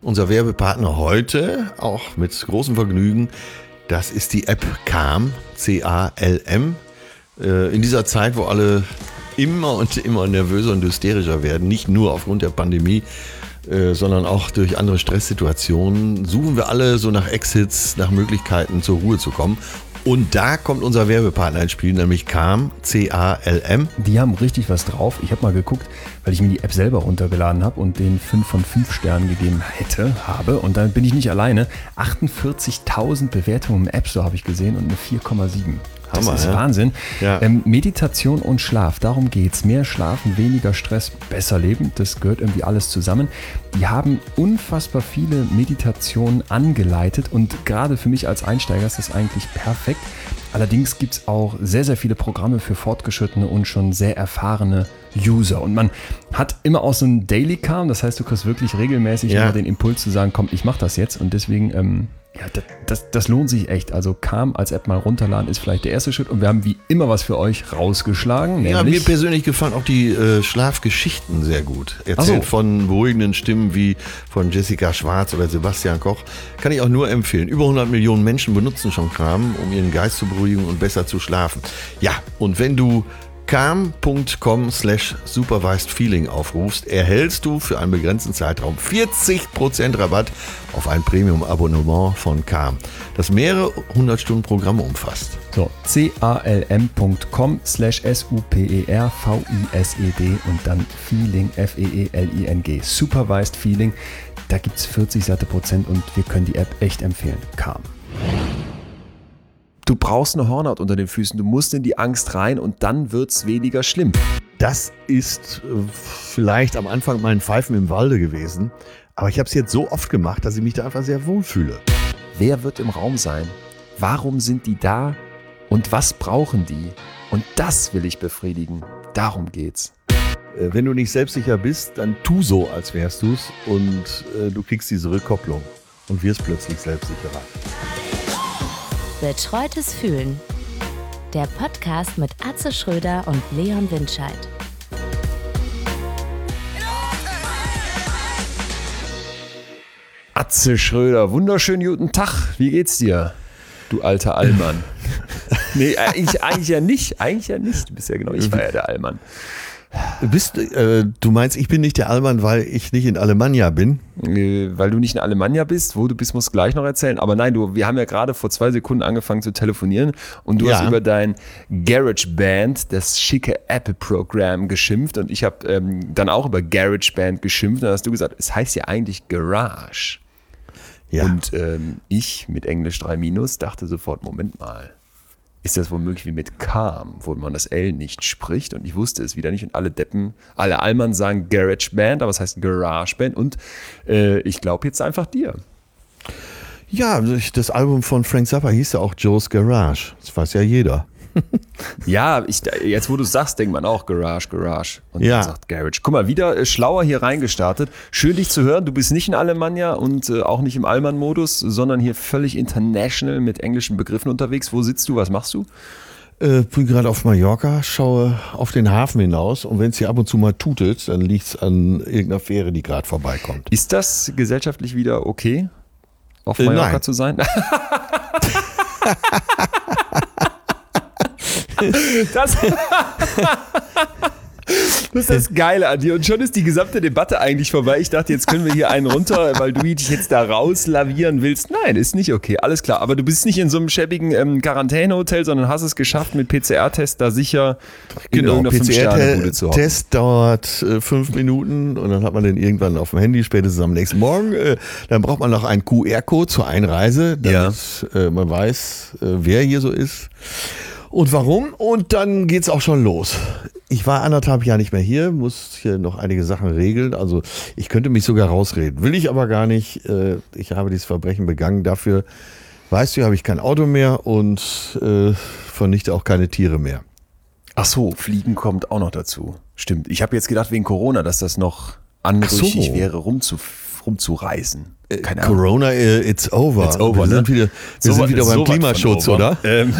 Unser Werbepartner heute, auch mit großem Vergnügen, das ist die App Calm, C-A-L-M. In dieser Zeit, wo alle immer nervöser und hysterischer werden, nicht nur aufgrund der Pandemie, sondern auch durch andere Stresssituationen, suchen wir alle so nach Exits, nach Möglichkeiten zur Ruhe zu kommen. Und da kommt unser Werbepartner ins Spiel, nämlich Calm, C-A-L-M. Die haben richtig was drauf. Ich habe mal geguckt, weil ich mir die App selber runtergeladen habe und den 5 von 5 Sternen gegeben habe. Und dann bin ich nicht alleine. 48.000 Bewertungen im App Store habe ich gesehen und eine 4,7. Das ist Wahnsinn. Ja. Meditation und Schlaf, darum geht's. Mehr schlafen, weniger Stress, besser leben. Das gehört irgendwie alles zusammen. Die haben unfassbar viele Meditationen angeleitet und gerade für mich als Einsteiger ist das eigentlich perfekt. Allerdings gibt es auch sehr, sehr viele Programme für fortgeschrittene und schon sehr erfahrene User. Und man hat immer auch so ein Daily Calm, das heißt, du kriegst wirklich regelmäßig immer den Impuls zu sagen, komm, ich mach das jetzt. Und deswegen, das lohnt sich echt. Also Calm als App mal runterladen ist vielleicht der erste Schritt. Und wir haben wie immer was für euch rausgeschlagen. Ja, mir persönlich gefallen auch die Schlafgeschichten sehr gut. Erzählt von beruhigenden Stimmen wie von Jessica Schwarz oder Sebastian Koch. Kann ich auch nur empfehlen. Über 100 Millionen Menschen benutzen schon Calm, um ihren Geist zu beruhigen und besser zu schlafen. Ja, und wenn du calm.com/supervisedfeeling aufrufst, erhältst du für einen begrenzten Zeitraum 40% Rabatt auf ein Premium-Abonnement von Calm, das mehrere 100 Stunden Programme umfasst. So, calm.com/supervised und dann Feeling, F-E-E-L-I-N-G, Supervised Feeling. Da gibt es 40 satte Prozent und wir können die App echt empfehlen. Calm. Du brauchst eine Hornhaut unter den Füßen, du musst in die Angst rein und dann wird's weniger schlimm. Das ist vielleicht am Anfang mein Pfeifen im Walde gewesen, aber ich habe es jetzt so oft gemacht, dass ich mich da einfach sehr wohl fühle. Wer wird im Raum sein? Warum sind die da? Und was brauchen die? Und das will ich befriedigen. Darum geht's. Wenn du nicht selbstsicher bist, dann tu so, als wärst du's und du kriegst diese Rückkopplung und wirst plötzlich selbstsicherer. Betreutes Fühlen. Der Podcast mit Atze Schröder und Leon Windscheid. Atze Schröder, wunderschönen guten Tag. Wie geht's dir, du alter Allmann? Nee, eigentlich ja nicht. Du bist ja genau, ich war ja der Allmann. Du meinst, ich bin nicht der Allmann, weil ich nicht in Alemannia bin? Weil du nicht in Alemannia bist, wo du bist, musst du gleich noch erzählen. Aber nein, wir haben ja gerade vor 2 Sekunden angefangen zu telefonieren und du hast über dein GarageBand, das schicke Apple-Programm, geschimpft und ich habe dann auch über GarageBand geschimpft und dann hast du gesagt, es heißt ja eigentlich Garage. Ja. Und ich mit Englisch 3- dachte sofort, Moment mal. Ist das womöglich wie mit Calm, wo man das L nicht spricht und ich wusste es wieder nicht und alle Allmann sagen GarageBand, aber es heißt GarageBand und ich glaube jetzt einfach dir. Ja, das Album von Frank Zappa hieß ja auch Joe's Garage, das weiß ja jeder. Ja, jetzt wo du es sagst, denkt man auch Garage und man sagt Garage. Guck mal, wieder schlauer hier reingestartet. Schön dich zu hören, du bist nicht in Alemannia und auch nicht im Allmann-Modus, sondern hier völlig international mit englischen Begriffen unterwegs. Wo sitzt du, was machst du? Bin gerade auf Mallorca, schaue auf den Hafen hinaus und wenn es hier ab und zu mal tutet, dann liegt es an irgendeiner Fähre, die gerade vorbeikommt. Ist das gesellschaftlich wieder okay, auf Mallorca zu sein? Das ist das Geile an dir. Und schon ist die gesamte Debatte eigentlich vorbei. Ich dachte, jetzt können wir hier einen runter, weil du dich jetzt da rauslavieren willst. Nein, ist nicht okay. Alles klar. Aber du bist nicht in so einem schäbigen Quarantänehotel, sondern hast es geschafft, mit PCR-Test da sicher in irgendeiner 5-Sterne-Bude zu hocken. PCR-Test dauert 5 Minuten und dann hat man den irgendwann auf dem Handy, spätestens am nächsten Morgen. Dann braucht man noch einen QR-Code zur Einreise, damit man weiß, wer hier so ist. Und warum? Und dann geht's auch schon los. Ich war 1,5 Jahre nicht mehr hier, muss hier noch einige Sachen regeln. Also ich könnte mich sogar rausreden. Will ich aber gar nicht. Ich habe dieses Verbrechen begangen. Dafür, weißt du, habe ich kein Auto mehr und vernichte auch keine Tiere mehr. Ach so, Fliegen kommt auch noch dazu. Stimmt. Ich habe jetzt gedacht wegen Corona, dass das noch anrüchig wäre, rumzureisen. keine Ahnung. Corona, it's over. It's over, wir sind wieder beim Klimaschutz, oder?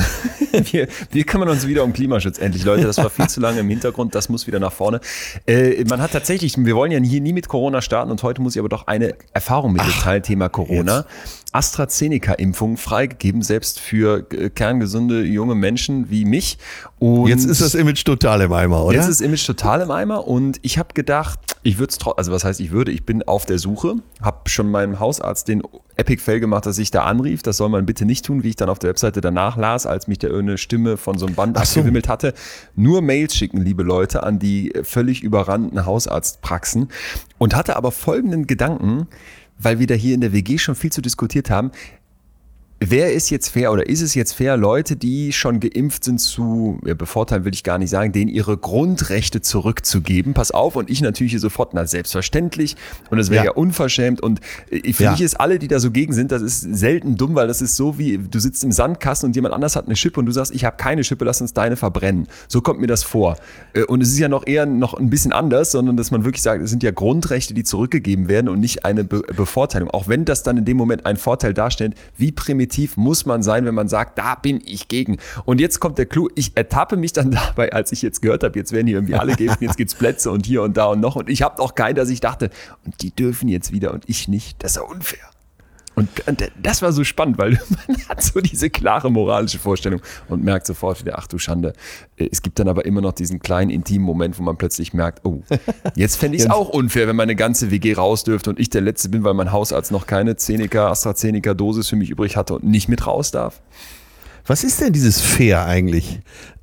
Wir kümmern uns wieder um Klimaschutz endlich, Leute. Das war viel zu lange im Hintergrund, das muss wieder nach vorne. Man hat tatsächlich, wir wollen ja hier nie mit Corona starten und heute muss ich aber doch eine Erfahrung mit mitteilen, Thema Corona. Jetzt. AstraZeneca-Impfung freigegeben, selbst für kerngesunde junge Menschen wie mich. Und jetzt ist das Image total im Eimer, oder? Jetzt ist das Image total im Eimer und ich habe gedacht, ich bin auf der Suche, habe schon meinem Hausarzt den Epic-Fail gemacht, dass ich da anrief, das soll man bitte nicht tun, wie ich dann auf der Webseite danach las, als mich da irgendeine Stimme von so einem Band abgewimmelt hatte. Nur Mails schicken, liebe Leute, an die völlig überrannten Hausarztpraxen und hatte aber folgenden Gedanken, weil wir da hier in der WG schon viel zu diskutiert haben. Wer ist jetzt fair oder ist es jetzt fair, Leute, die schon geimpft sind, bevorteilen will ich gar nicht sagen, denen ihre Grundrechte zurückzugeben? Pass auf, und ich natürlich hier sofort, selbstverständlich und das wäre ja unverschämt und für mich ist alle, die da so gegen sind, das ist selten dumm, weil das ist so wie, du sitzt im Sandkasten und jemand anders hat eine Schippe und du sagst, ich habe keine Schippe, lass uns deine verbrennen. So kommt mir das vor. Und es ist ja eher noch ein bisschen anders, sondern dass man wirklich sagt, es sind ja Grundrechte, die zurückgegeben werden und nicht eine Bevorteilung. Auch wenn das dann in dem Moment einen Vorteil darstellt, wie primitiv muss man sein, wenn man sagt, da bin ich gegen. Und jetzt kommt der Clou, ich ertappe mich dann dabei, als ich jetzt gehört habe, jetzt werden hier irgendwie alle geimpft, jetzt gibt's Plätze und hier und da und noch und ich habe auch keinen, dass ich dachte, und die dürfen jetzt wieder und ich nicht, das ist ja unfair. Und das war so spannend, weil man hat so diese klare moralische Vorstellung und merkt sofort wieder, ach du Schande. Es gibt dann aber immer noch diesen kleinen intimen Moment, wo man plötzlich merkt, oh, jetzt fände ich es auch unfair, wenn meine ganze WG raus dürfte und ich der Letzte bin, weil mein Hausarzt noch keine AstraZeneca-Dosis für mich übrig hatte und nicht mit raus darf. Was ist denn dieses Fair eigentlich?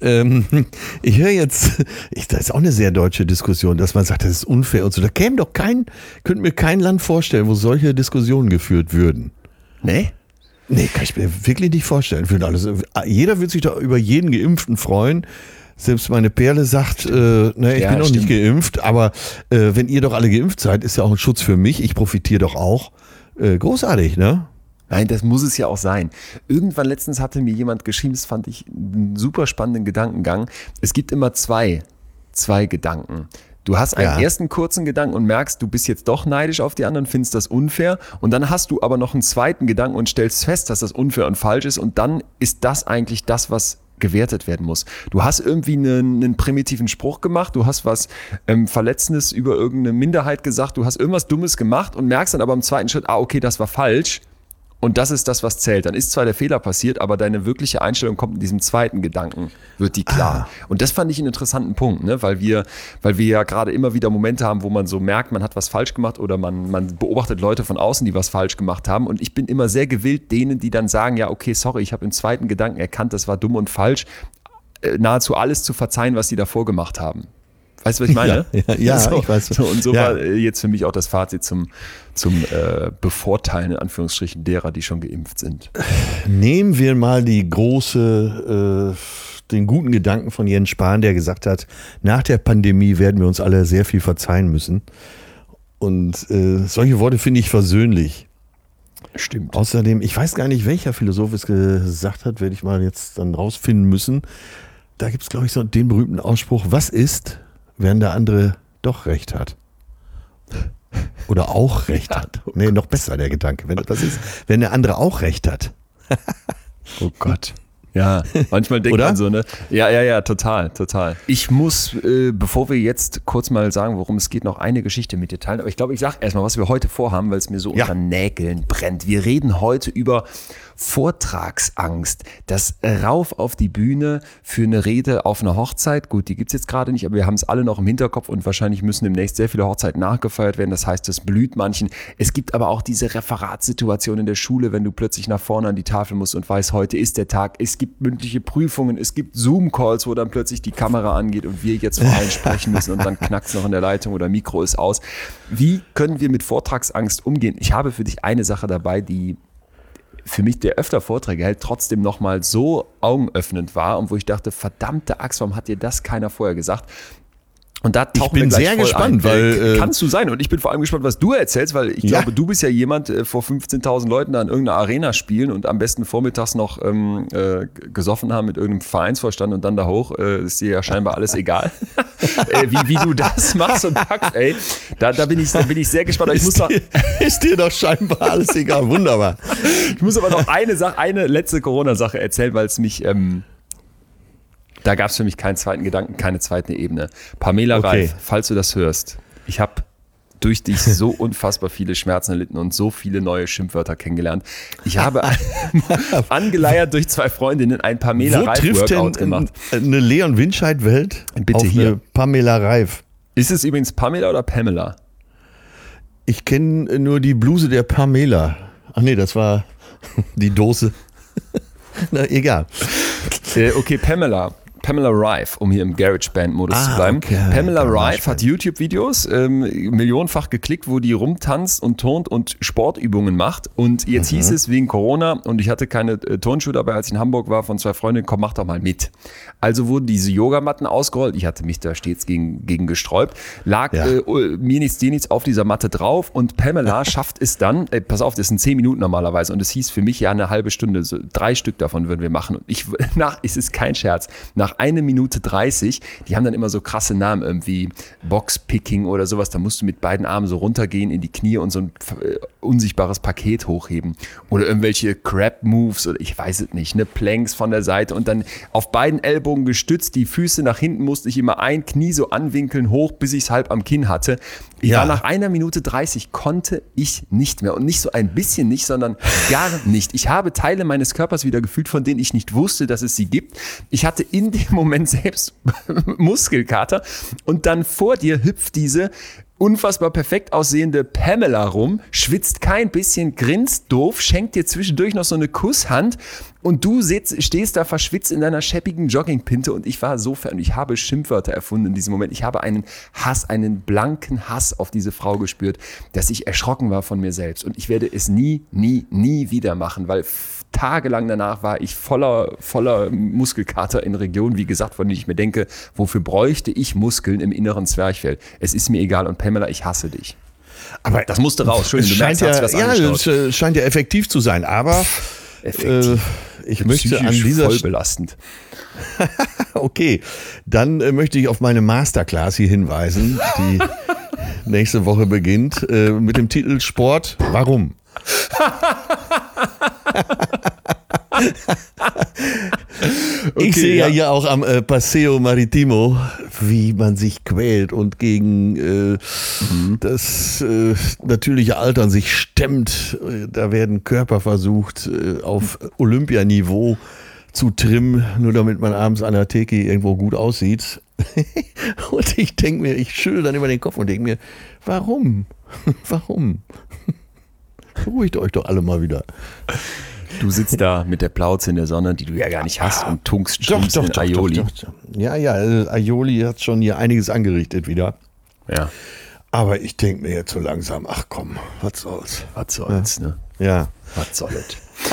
Ich höre jetzt, das ist auch eine sehr deutsche Diskussion, dass man sagt, das ist unfair und so. Da könnte mir kein Land vorstellen, wo solche Diskussionen geführt würden. Nee? Nee, kann ich mir wirklich nicht vorstellen. Jeder wird sich da über jeden Geimpften freuen. Selbst meine Perle sagt, ich bin noch nicht geimpft, aber wenn ihr doch alle geimpft seid, ist ja auch ein Schutz für mich. Ich profitiere doch auch. Großartig, ne? Nein, das muss es ja auch sein. Irgendwann letztens hatte mir jemand geschrieben, das fand ich einen super spannenden Gedankengang. Es gibt immer zwei Gedanken. Du hast einen ersten kurzen Gedanken und merkst, du bist jetzt doch neidisch auf die anderen, findest das unfair. Und dann hast du aber noch einen zweiten Gedanken und stellst fest, dass das unfair und falsch ist. Und dann ist das eigentlich das, was gewertet werden muss. Du hast irgendwie einen primitiven Spruch gemacht, du hast was Verletzendes über irgendeine Minderheit gesagt, du hast irgendwas Dummes gemacht und merkst dann aber im zweiten Schritt, okay, das war falsch. Und das ist das, was zählt. Dann ist zwar der Fehler passiert, aber deine wirkliche Einstellung kommt in diesem zweiten Gedanken, wird die klar. Und das fand ich einen interessanten Punkt, ne? Weil wir ja gerade immer wieder Momente haben, wo man so merkt, man hat was falsch gemacht oder man beobachtet Leute von außen, die was falsch gemacht haben. Und ich bin immer sehr gewillt, denen, die dann sagen, ja, okay, sorry, ich habe im zweiten Gedanken erkannt, das war dumm und falsch, nahezu alles zu verzeihen, was sie davor gemacht haben. Weißt du, was ich meine? Ja, so, ich weiß. Und so war jetzt für mich auch das Fazit zum Bevorteilen, in Anführungsstrichen, derer, die schon geimpft sind. Nehmen wir mal den guten Gedanken von Jens Spahn, der gesagt hat, nach der Pandemie werden wir uns alle sehr viel verzeihen müssen. Und solche Worte finde ich versöhnlich. Stimmt. Außerdem, ich weiß gar nicht, welcher Philosoph es gesagt hat, werde ich mal jetzt dann rausfinden müssen. Da gibt es, glaube ich, so den berühmten Ausspruch, was ist, wenn der andere doch recht hat? Oder auch recht hat. Nee, noch besser der Gedanke. Was ist, wenn der andere auch recht hat? Oh Gott. Ja, manchmal denkt man so, ne? Ja, total. Ich muss, bevor wir jetzt kurz mal sagen, worum es geht, noch eine Geschichte mit dir teilen. Aber ich glaube, ich sage erstmal, was wir heute vorhaben, weil es mir so unter Nägeln brennt. Wir reden heute über Vortragsangst. Das Rauf auf die Bühne für eine Rede auf einer Hochzeit. Gut, die gibt's jetzt gerade nicht, aber wir haben es alle noch im Hinterkopf und wahrscheinlich müssen demnächst sehr viele Hochzeiten nachgefeiert werden. Das heißt, das blüht manchen. Es gibt aber auch diese Referatssituation in der Schule, wenn du plötzlich nach vorne an die Tafel musst und weißt, heute ist der Tag. Es gibt mündliche Prüfungen, es gibt Zoom-Calls, wo dann plötzlich die Kamera angeht und wir jetzt vor allen sprechen müssen und dann knackt's noch in der Leitung oder Mikro ist aus. Wie können wir mit Vortragsangst umgehen? Ich habe für dich eine Sache dabei, die für mich, der öfter Vorträge hält, trotzdem nochmal so augenöffnend war und wo ich dachte, verdammte Axt, warum hat dir das keiner vorher gesagt? Und da ich bin sehr gespannt, weil kannst du sein. Und ich bin vor allem gespannt, was du erzählst, weil ich glaube, du bist ja jemand, vor 15.000 Leuten da in irgendeiner Arena spielen und am besten vormittags noch gesoffen haben mit irgendeinem Vereinsvorstand und dann da hoch. Ist dir ja scheinbar alles egal. Wie du das machst und packst, ey. Da bin ich sehr gespannt. Ist dir doch scheinbar alles egal. Wunderbar. Ich muss aber noch eine letzte Corona-Sache erzählen, weil es mich... Da gab es für mich keinen zweiten Gedanken, keine zweite Ebene. Pamela Reif, falls du das hörst, ich habe durch dich so unfassbar viele Schmerzen erlitten und so viele neue Schimpfwörter kennengelernt. Ich habe angeleiert durch 2 Freundinnen ein Pamela Reif-Workout gemacht. Eine Leon Winscheid-Welt Bitte auf hier. Eine Pamela Reif. Ist es übrigens Pamela oder Pamela? Ich kenne nur die Bluse der Pamela. Ach nee, das war die Dose. Na, egal. Okay, Pamela Reif, um hier im GarageBand-Modus zu bleiben. Okay. Pamela Reif hat YouTube-Videos, millionenfach geklickt, wo die rumtanzt und turnt und Sportübungen macht. Und jetzt hieß es wegen Corona, und ich hatte keine Turnschuhe dabei, als ich in Hamburg war, von 2 Freundinnen, komm, mach doch mal mit. Also wurden diese Yogamatten ausgerollt. Ich hatte mich da stets gegen gesträubt. Lag mir nichts, dir nichts auf dieser Matte drauf. Und Pamela schafft es dann, pass auf, das sind 10 Minuten normalerweise. Und es hieß für mich ja eine halbe Stunde, so 3 Stück davon würden wir machen. Und es ist kein Scherz, nach 1 Minute 30, die haben dann immer so krasse Namen, irgendwie Boxpicking oder sowas, da musst du mit beiden Armen so runtergehen in die Knie und so ein unsichtbares Paket hochheben. Oder irgendwelche Crab-Moves oder ich weiß es nicht, ne, Planks von der Seite und dann auf beiden Ellbogen gestützt, die Füße nach hinten musste ich immer ein Knie so anwinkeln, hoch, bis ich es halb am Kinn hatte. Ich war nach 1 Minute 30, konnte ich nicht mehr und nicht so ein bisschen nicht, sondern gar nicht. Ich habe Teile meines Körpers wieder gefühlt, von denen ich nicht wusste, dass es sie gibt. Ich hatte in dem Moment selbst Muskelkater und dann vor dir hüpft diese unfassbar perfekt aussehende Pamela rum, schwitzt kein bisschen, grinst doof, schenkt dir zwischendurch noch so eine Kusshand und du stehst da verschwitzt in deiner schäppigen Joggingpinte und ich war so fern. Ich habe Schimpfwörter erfunden in diesem Moment. Ich habe einen blanken Hass auf diese Frau gespürt, dass ich erschrocken war von mir selbst. Und ich werde es nie wieder machen, weil tagelang danach war ich voller Muskelkater in Regionen, wie gesagt, von denen ich mir denke, wofür bräuchte ich Muskeln im inneren Zwerchfell? Es ist mir egal und Pamela, ich hasse dich. Aber das musste raus. Entschuldigung, es scheint ja effektiv zu sein, aber ich möchte an dieser voll belastend. Okay, dann möchte ich auf meine Masterclass hier hinweisen, die nächste Woche beginnt mit dem Titel Sport. Warum? Ich sehe ja hier auch am Paseo Maritimo, wie man sich quält und gegen das natürliche Altern sich stemmt. Da werden Körper versucht, auf Olympianiveau zu trimmen, nur damit man abends an der Theke irgendwo gut aussieht. Und ich denke mir, ich schüttel dann über den Kopf und denke mir, warum? Warum? Beruhigt euch doch alle mal wieder. Du sitzt da mit der Plauze in der Sonne, die du ja gar nicht hast und tunkst Schrimps in Aioli. Doch. Ja, Aioli hat schon hier einiges angerichtet wieder. Ja. Aber ich denke mir jetzt so langsam, ach komm, was soll's. Was soll's, ne? Ja. Was soll es?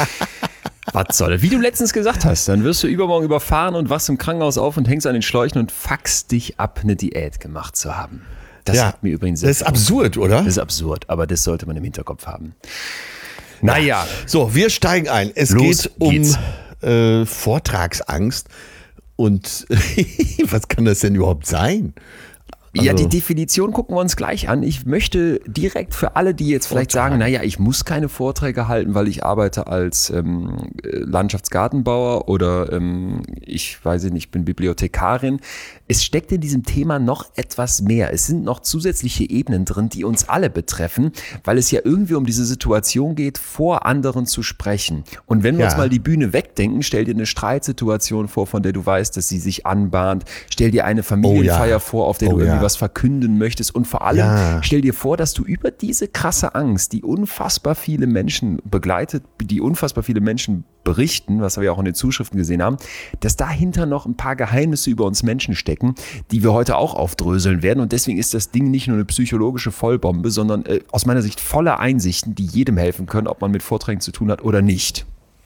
Was soll es? Wie du letztens gesagt hast, dann wirst du übermorgen überfahren und wachst im Krankenhaus auf und hängst an den Schläuchen und fuckst dich ab, eine Diät gemacht zu haben. Das hat mir übrigens das ist absurd, oder? Das ist absurd, aber das sollte man im Hinterkopf haben. Naja. So, wir steigen ein. Es geht um Vortragsangst. Und was kann das denn überhaupt sein? Ja, die Definition gucken wir uns gleich an. Ich möchte direkt für alle, die jetzt vielleicht sagen, naja, ich muss keine Vorträge halten, weil ich arbeite als Landschaftsgartenbauer oder ich weiß nicht, ich bin Bibliothekarin. Es steckt in diesem Thema noch etwas mehr. Es sind noch zusätzliche Ebenen drin, die uns alle betreffen, weil es ja irgendwie um diese Situation geht, vor anderen zu sprechen. Und wenn wir uns mal die Bühne wegdenken, stell dir eine Streitsituation vor, von der du weißt, dass sie sich anbahnt. Stell dir eine Familienfeier vor, auf der du irgendwie was verkünden möchtest. Und vor allem stell dir vor, dass du über diese krasse Angst, die unfassbar viele Menschen begleitet, die unfassbar viele Menschen berichten, was wir auch in den Zuschriften gesehen haben, dass dahinter noch ein paar Geheimnisse über uns Menschen stecken, die wir heute auch aufdröseln werden. Und deswegen ist das Ding nicht nur eine psychologische Vollbombe, sondern aus meiner Sicht voller Einsichten, die jedem helfen können, ob man mit Vorträgen zu tun hat oder nicht.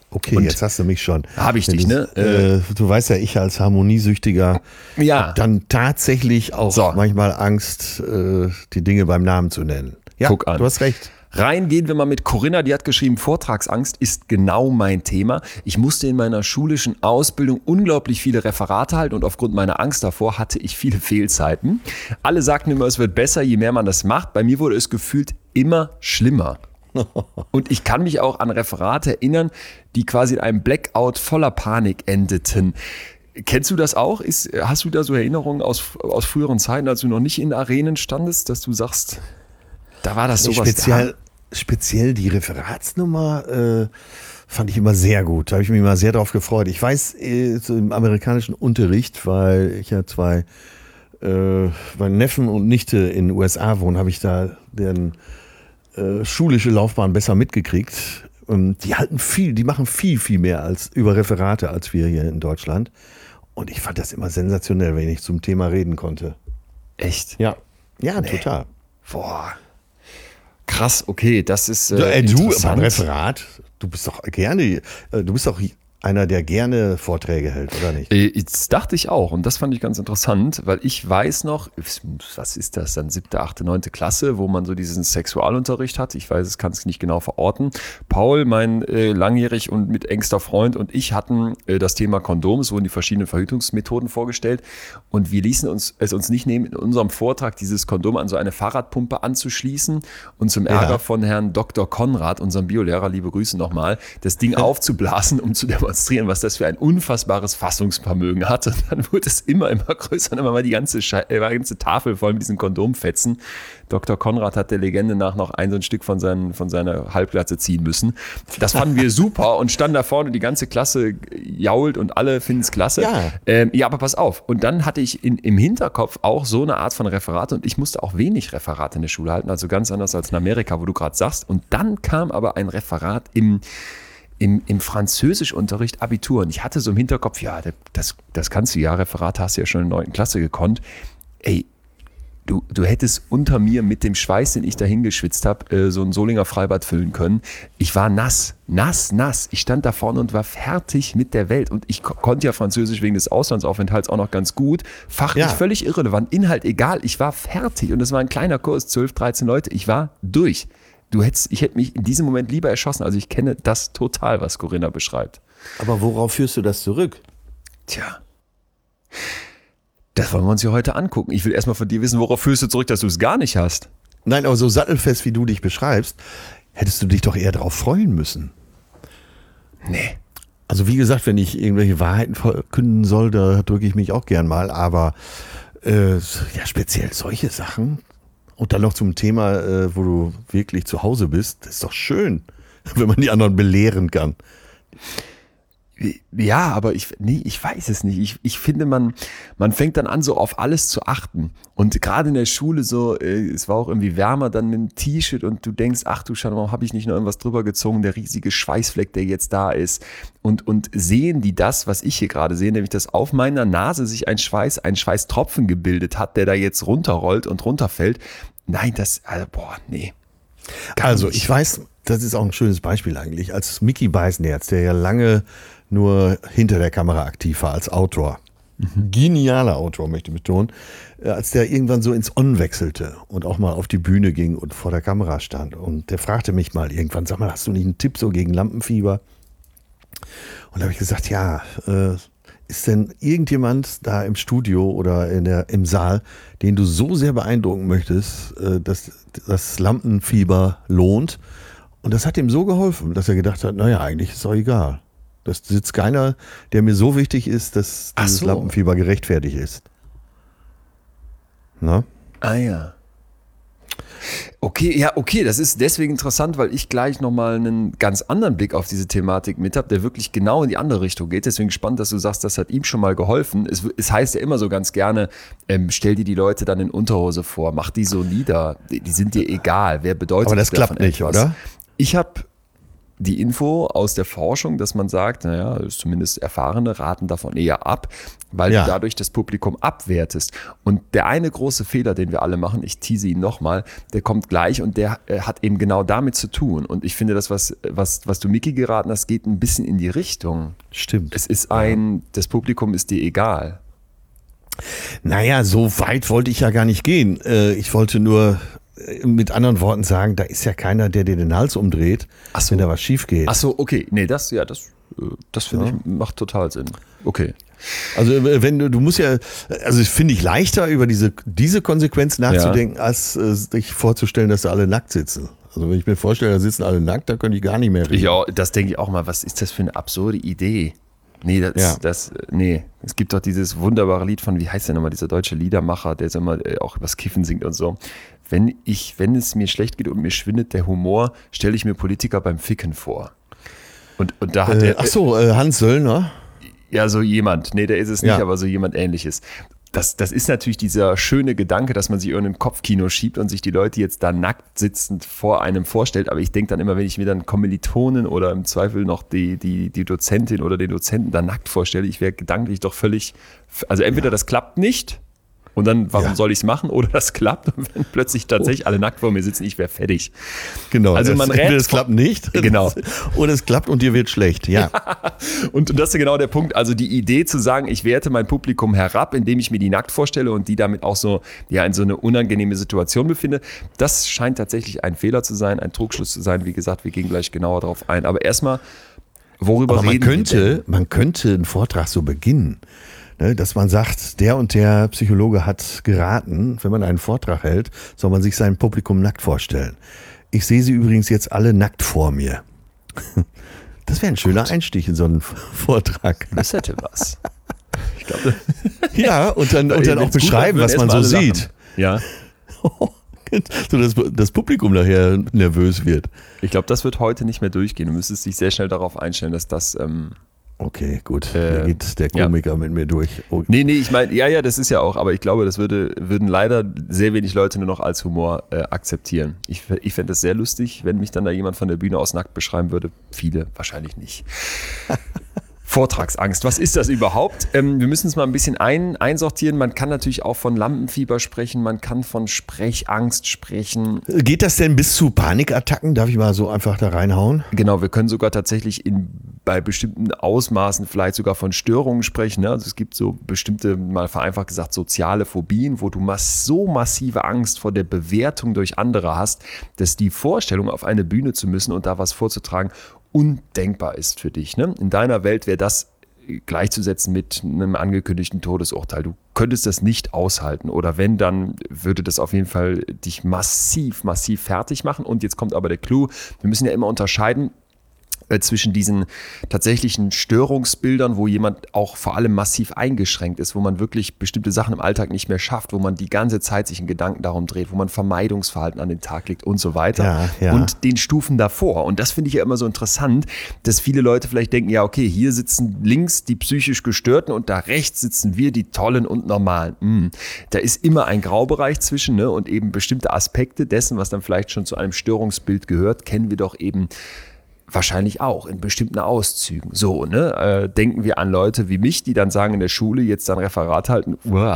Okay, und jetzt hast du mich schon. Habe ich dich, ne? Du weißt ja, ich als Harmoniesüchtiger habe dann tatsächlich auch manchmal Angst, die Dinge beim Namen zu nennen. Ja, guck an. Du hast recht. Rein gehen wir mal mit Corinna, die hat geschrieben, Vortragsangst ist genau mein Thema. Ich musste in meiner schulischen Ausbildung unglaublich viele Referate halten und aufgrund meiner Angst davor hatte ich viele Fehlzeiten. Alle sagten immer, es wird besser, je mehr man das macht. Bei mir wurde es gefühlt immer schlimmer. Und ich kann mich auch an Referate erinnern, die quasi in einem Blackout voller Panik endeten. Kennst du das auch? Hast du da so Erinnerungen aus früheren Zeiten, als du noch nicht in Arenen standest, dass du sagst, da war das sowas speziell die Referatsnummer fand ich immer sehr gut. Da habe ich mich immer sehr drauf gefreut. Ich weiß, so im amerikanischen Unterricht, weil ich ja zwei meine Neffen und Nichte in den USA wohnen, habe ich da deren schulische Laufbahn besser mitgekriegt. Die machen viel mehr als über Referate als wir hier in Deutschland. Und ich fand das immer sensationell, wenn ich zum Thema reden konnte. Echt? Ja, total. Boah. Krass, okay, das ist Du beim Referat, du bist doch einer, der gerne Vorträge hält, oder nicht? Das dachte ich auch und das fand ich ganz interessant, weil ich weiß noch, was ist das dann, 7., 8., 9. Klasse, wo man so diesen Sexualunterricht hat, ich weiß, es kann es nicht genau verorten. Paul, mein langjährig und mit engster Freund und ich hatten das Thema Kondom, es wurden die verschiedenen Verhütungsmethoden vorgestellt und wir ließen es uns nicht nehmen, in unserem Vortrag dieses Kondom an so eine Fahrradpumpe anzuschließen und zum Ärger von Herrn Dr. Konrad, unserem Biolehrer, liebe Grüße nochmal, das Ding aufzublasen, um zu demonstrieren, was das für ein unfassbares Fassungsvermögen hat. Und dann wurde es immer größer und immer mal die ganze Tafel voll mit diesen Kondomfetzen. Dr. Konrad hat der Legende nach noch so ein Stück von seiner Halbglatze ziehen müssen. Das fanden wir super und standen da vorne, die ganze Klasse jault und alle finden es klasse. Ja. Aber pass auf. Und dann hatte ich im Hinterkopf auch so eine Art von Referat und ich musste auch wenig Referate in der Schule halten, also ganz anders als in Amerika, wo du gerade sagst. Und dann kam aber ein Referat im Französischunterricht Abitur. Und ich hatte so im Hinterkopf, ja, das kannst du ja, Referat hast du ja schon in der 9. Klasse gekonnt. Ey, du hättest unter mir mit dem Schweiß, den ich da hingeschwitzt habe, so ein Solinger Freibad füllen können. Ich war nass. Ich stand da vorne und war fertig mit der Welt. Und ich konnte ja Französisch wegen des Auslandsaufenthalts auch noch ganz gut. Fachlich völlig irrelevant, Inhalt egal. Ich war fertig. Und das war ein kleiner Kurs, 12, 13 Leute. Ich war durch. Ich hätte mich in diesem Moment lieber erschossen. Also ich kenne das total, was Corinna beschreibt. Aber worauf führst du das zurück? Tja, das wollen wir uns ja heute angucken. Ich will erstmal von dir wissen, worauf führst du zurück, dass du es gar nicht hast? Nein, aber so sattelfest, wie du dich beschreibst, hättest du dich doch eher darauf freuen müssen. Nee. Also wie gesagt, wenn ich irgendwelche Wahrheiten verkünden soll, da drücke ich mich auch gern mal. Aber speziell solche Sachen... Und dann noch zum Thema, wo du wirklich zu Hause bist, das ist doch schön, wenn man die anderen belehren kann. Ja, aber ich weiß es nicht. Ich finde, man fängt dann an, so auf alles zu achten. Und gerade in der Schule so, es war auch irgendwie wärmer dann mit dem T-Shirt und du denkst, ach du Schande, warum habe ich nicht noch irgendwas drüber gezogen, der riesige Schweißfleck, der jetzt da ist. Und sehen die das, was ich hier gerade sehe, nämlich dass auf meiner Nase sich ein Schweißtropfen gebildet hat, der da jetzt runterrollt und runterfällt. Nein, nee. Also ich weiß, das ist auch ein schönes Beispiel eigentlich, als Micky Beisenherz, der ja lange nur hinter der Kamera aktiv war als Autor. Genialer Autor, möchte ich betonen. Als der irgendwann so ins On wechselte und auch mal auf die Bühne ging und vor der Kamera stand. Und der fragte mich mal irgendwann, sag mal, hast du nicht einen Tipp so gegen Lampenfieber? Und da habe ich gesagt, ja, ist denn irgendjemand da im Studio oder im Saal, den du so sehr beeindrucken möchtest, dass das Lampenfieber lohnt? Und das hat ihm so geholfen, dass er gedacht hat, naja, eigentlich ist doch egal. Da sitzt keiner, der mir so wichtig ist, dass dieses Lampenfieber gerechtfertigt ist. Na? Ah ja. Okay, das ist deswegen interessant, weil ich gleich nochmal einen ganz anderen Blick auf diese Thematik mit habe, der wirklich genau in die andere Richtung geht. Deswegen spannend, dass du sagst, das hat ihm schon mal geholfen. Es heißt ja immer so ganz gerne, stell dir die Leute dann in Unterhose vor, mach die so nieder, die sind dir egal, wer bedeutet aber das klappt nicht, oder? Ich habe die Info aus der Forschung, dass man sagt, naja, zumindest Erfahrene raten davon eher ab, weil du dadurch das Publikum abwertest. Und der eine große Fehler, den wir alle machen, ich tease ihn nochmal, der kommt gleich und der hat eben genau damit zu tun. Und ich finde, das, was du Miki geraten hast, geht ein bisschen in die Richtung. Stimmt. Es ist das Publikum ist dir egal. Naja, so weit wollte ich ja gar nicht gehen. Ich wollte nur mit anderen Worten sagen, da ist ja keiner, der dir den Hals umdreht, wenn da was schief geht. Ach so, okay. Nee, das finde ich, macht total Sinn. Okay. Also wenn du musst ja, also finde ich leichter, über diese Konsequenz nachzudenken, als sich vorzustellen, dass da alle nackt sitzen. Also wenn ich mir vorstelle, da sitzen alle nackt, da könnte ich gar nicht mehr reden. Ja, das denke ich auch mal. Was ist das für eine absurde Idee? Nee, es gibt doch dieses wunderbare Lied von, wie heißt der nochmal, dieser deutsche Liedermacher, der so immer auch übers Kiffen singt und so. Wenn es mir schlecht geht und mir schwindet der Humor, stelle ich mir Politiker beim Ficken vor. Und da hat Hans Söllner? Ja, so jemand. Nee, der ist es nicht, aber so jemand Ähnliches. Das ist natürlich dieser schöne Gedanke, dass man sich irgendein Kopfkino schiebt und sich die Leute jetzt da nackt sitzend vor einem vorstellt. Aber ich denke dann immer, wenn ich mir dann Kommilitonen oder im Zweifel noch die Dozentin oder den Dozenten da nackt vorstelle, ich wäre gedanklich doch völlig, also entweder das klappt nicht und dann, warum soll ich es machen? Oder das klappt und wenn plötzlich tatsächlich alle nackt vor mir sitzen, ich wäre fertig. Genau, also man rennt. Es klappt nicht. Genau. Oder es klappt und dir wird schlecht, ja. Und das ist genau der Punkt. Also die Idee zu sagen, ich werte mein Publikum herab, indem ich mir die nackt vorstelle und die damit auch so in so eine unangenehme Situation befinde, das scheint tatsächlich ein Fehler zu sein, ein Trugschluss zu sein. Wie gesagt, wir gehen gleich genauer darauf ein. Aber erstmal, worüber reden wir denn? Man könnte einen Vortrag so beginnen, dass man sagt, der und der Psychologe hat geraten, wenn man einen Vortrag hält, soll man sich sein Publikum nackt vorstellen. Ich sehe sie übrigens jetzt alle nackt vor mir. Das wäre ein schöner Einstieg in so einen Vortrag. Das hätte was. Ich glaube. Ja, und dann auch beschreiben, was man so sieht. Ja. So, dass das Publikum nachher nervös wird. Ich glaube, das wird heute nicht mehr durchgehen. Du müsstest dich sehr schnell darauf einstellen, dass das... Okay, gut. Da geht der Komiker mit mir durch. Oh. Nee, ich meine, das ist ja auch, aber ich glaube, das würden leider sehr wenig Leute nur noch als Humor akzeptieren. Ich fände es sehr lustig, wenn mich dann da jemand von der Bühne aus nackt beschreiben würde. Viele wahrscheinlich nicht. Vortragsangst, was ist das überhaupt? Wir müssen es mal ein bisschen einsortieren. Man kann natürlich auch von Lampenfieber sprechen, man kann von Sprechangst sprechen. Geht das denn bis zu Panikattacken? Darf ich mal so einfach da reinhauen? Genau, wir können sogar tatsächlich bei bestimmten Ausmaßen vielleicht sogar von Störungen sprechen. Ne? Also es gibt so bestimmte, mal vereinfacht gesagt, soziale Phobien, wo du so massive Angst vor der Bewertung durch andere hast, dass die Vorstellung, auf eine Bühne zu müssen und da was vorzutragen, undenkbar ist für dich. Ne? In deiner Welt wäre das gleichzusetzen mit einem angekündigten Todesurteil. Du könntest das nicht aushalten oder wenn, dann würde das auf jeden Fall dich massiv fertig machen. Und jetzt kommt aber der Clou, wir müssen ja immer unterscheiden zwischen diesen tatsächlichen Störungsbildern, wo jemand auch vor allem massiv eingeschränkt ist, wo man wirklich bestimmte Sachen im Alltag nicht mehr schafft, wo man die ganze Zeit sich in Gedanken darum dreht, wo man Vermeidungsverhalten an den Tag legt und so weiter. Ja. Und den Stufen davor. Und das finde ich ja immer so interessant, dass viele Leute vielleicht denken, ja okay, hier sitzen links die psychisch Gestörten und da rechts sitzen wir, die Tollen und Normalen. Da ist immer ein Graubereich zwischen, ne? Und eben bestimmte Aspekte dessen, was dann vielleicht schon zu einem Störungsbild gehört, kennen wir doch eben wahrscheinlich auch in bestimmten Auszügen. So, ne? Denken wir an Leute wie mich, die dann sagen in der Schule, jetzt dann Referat halten,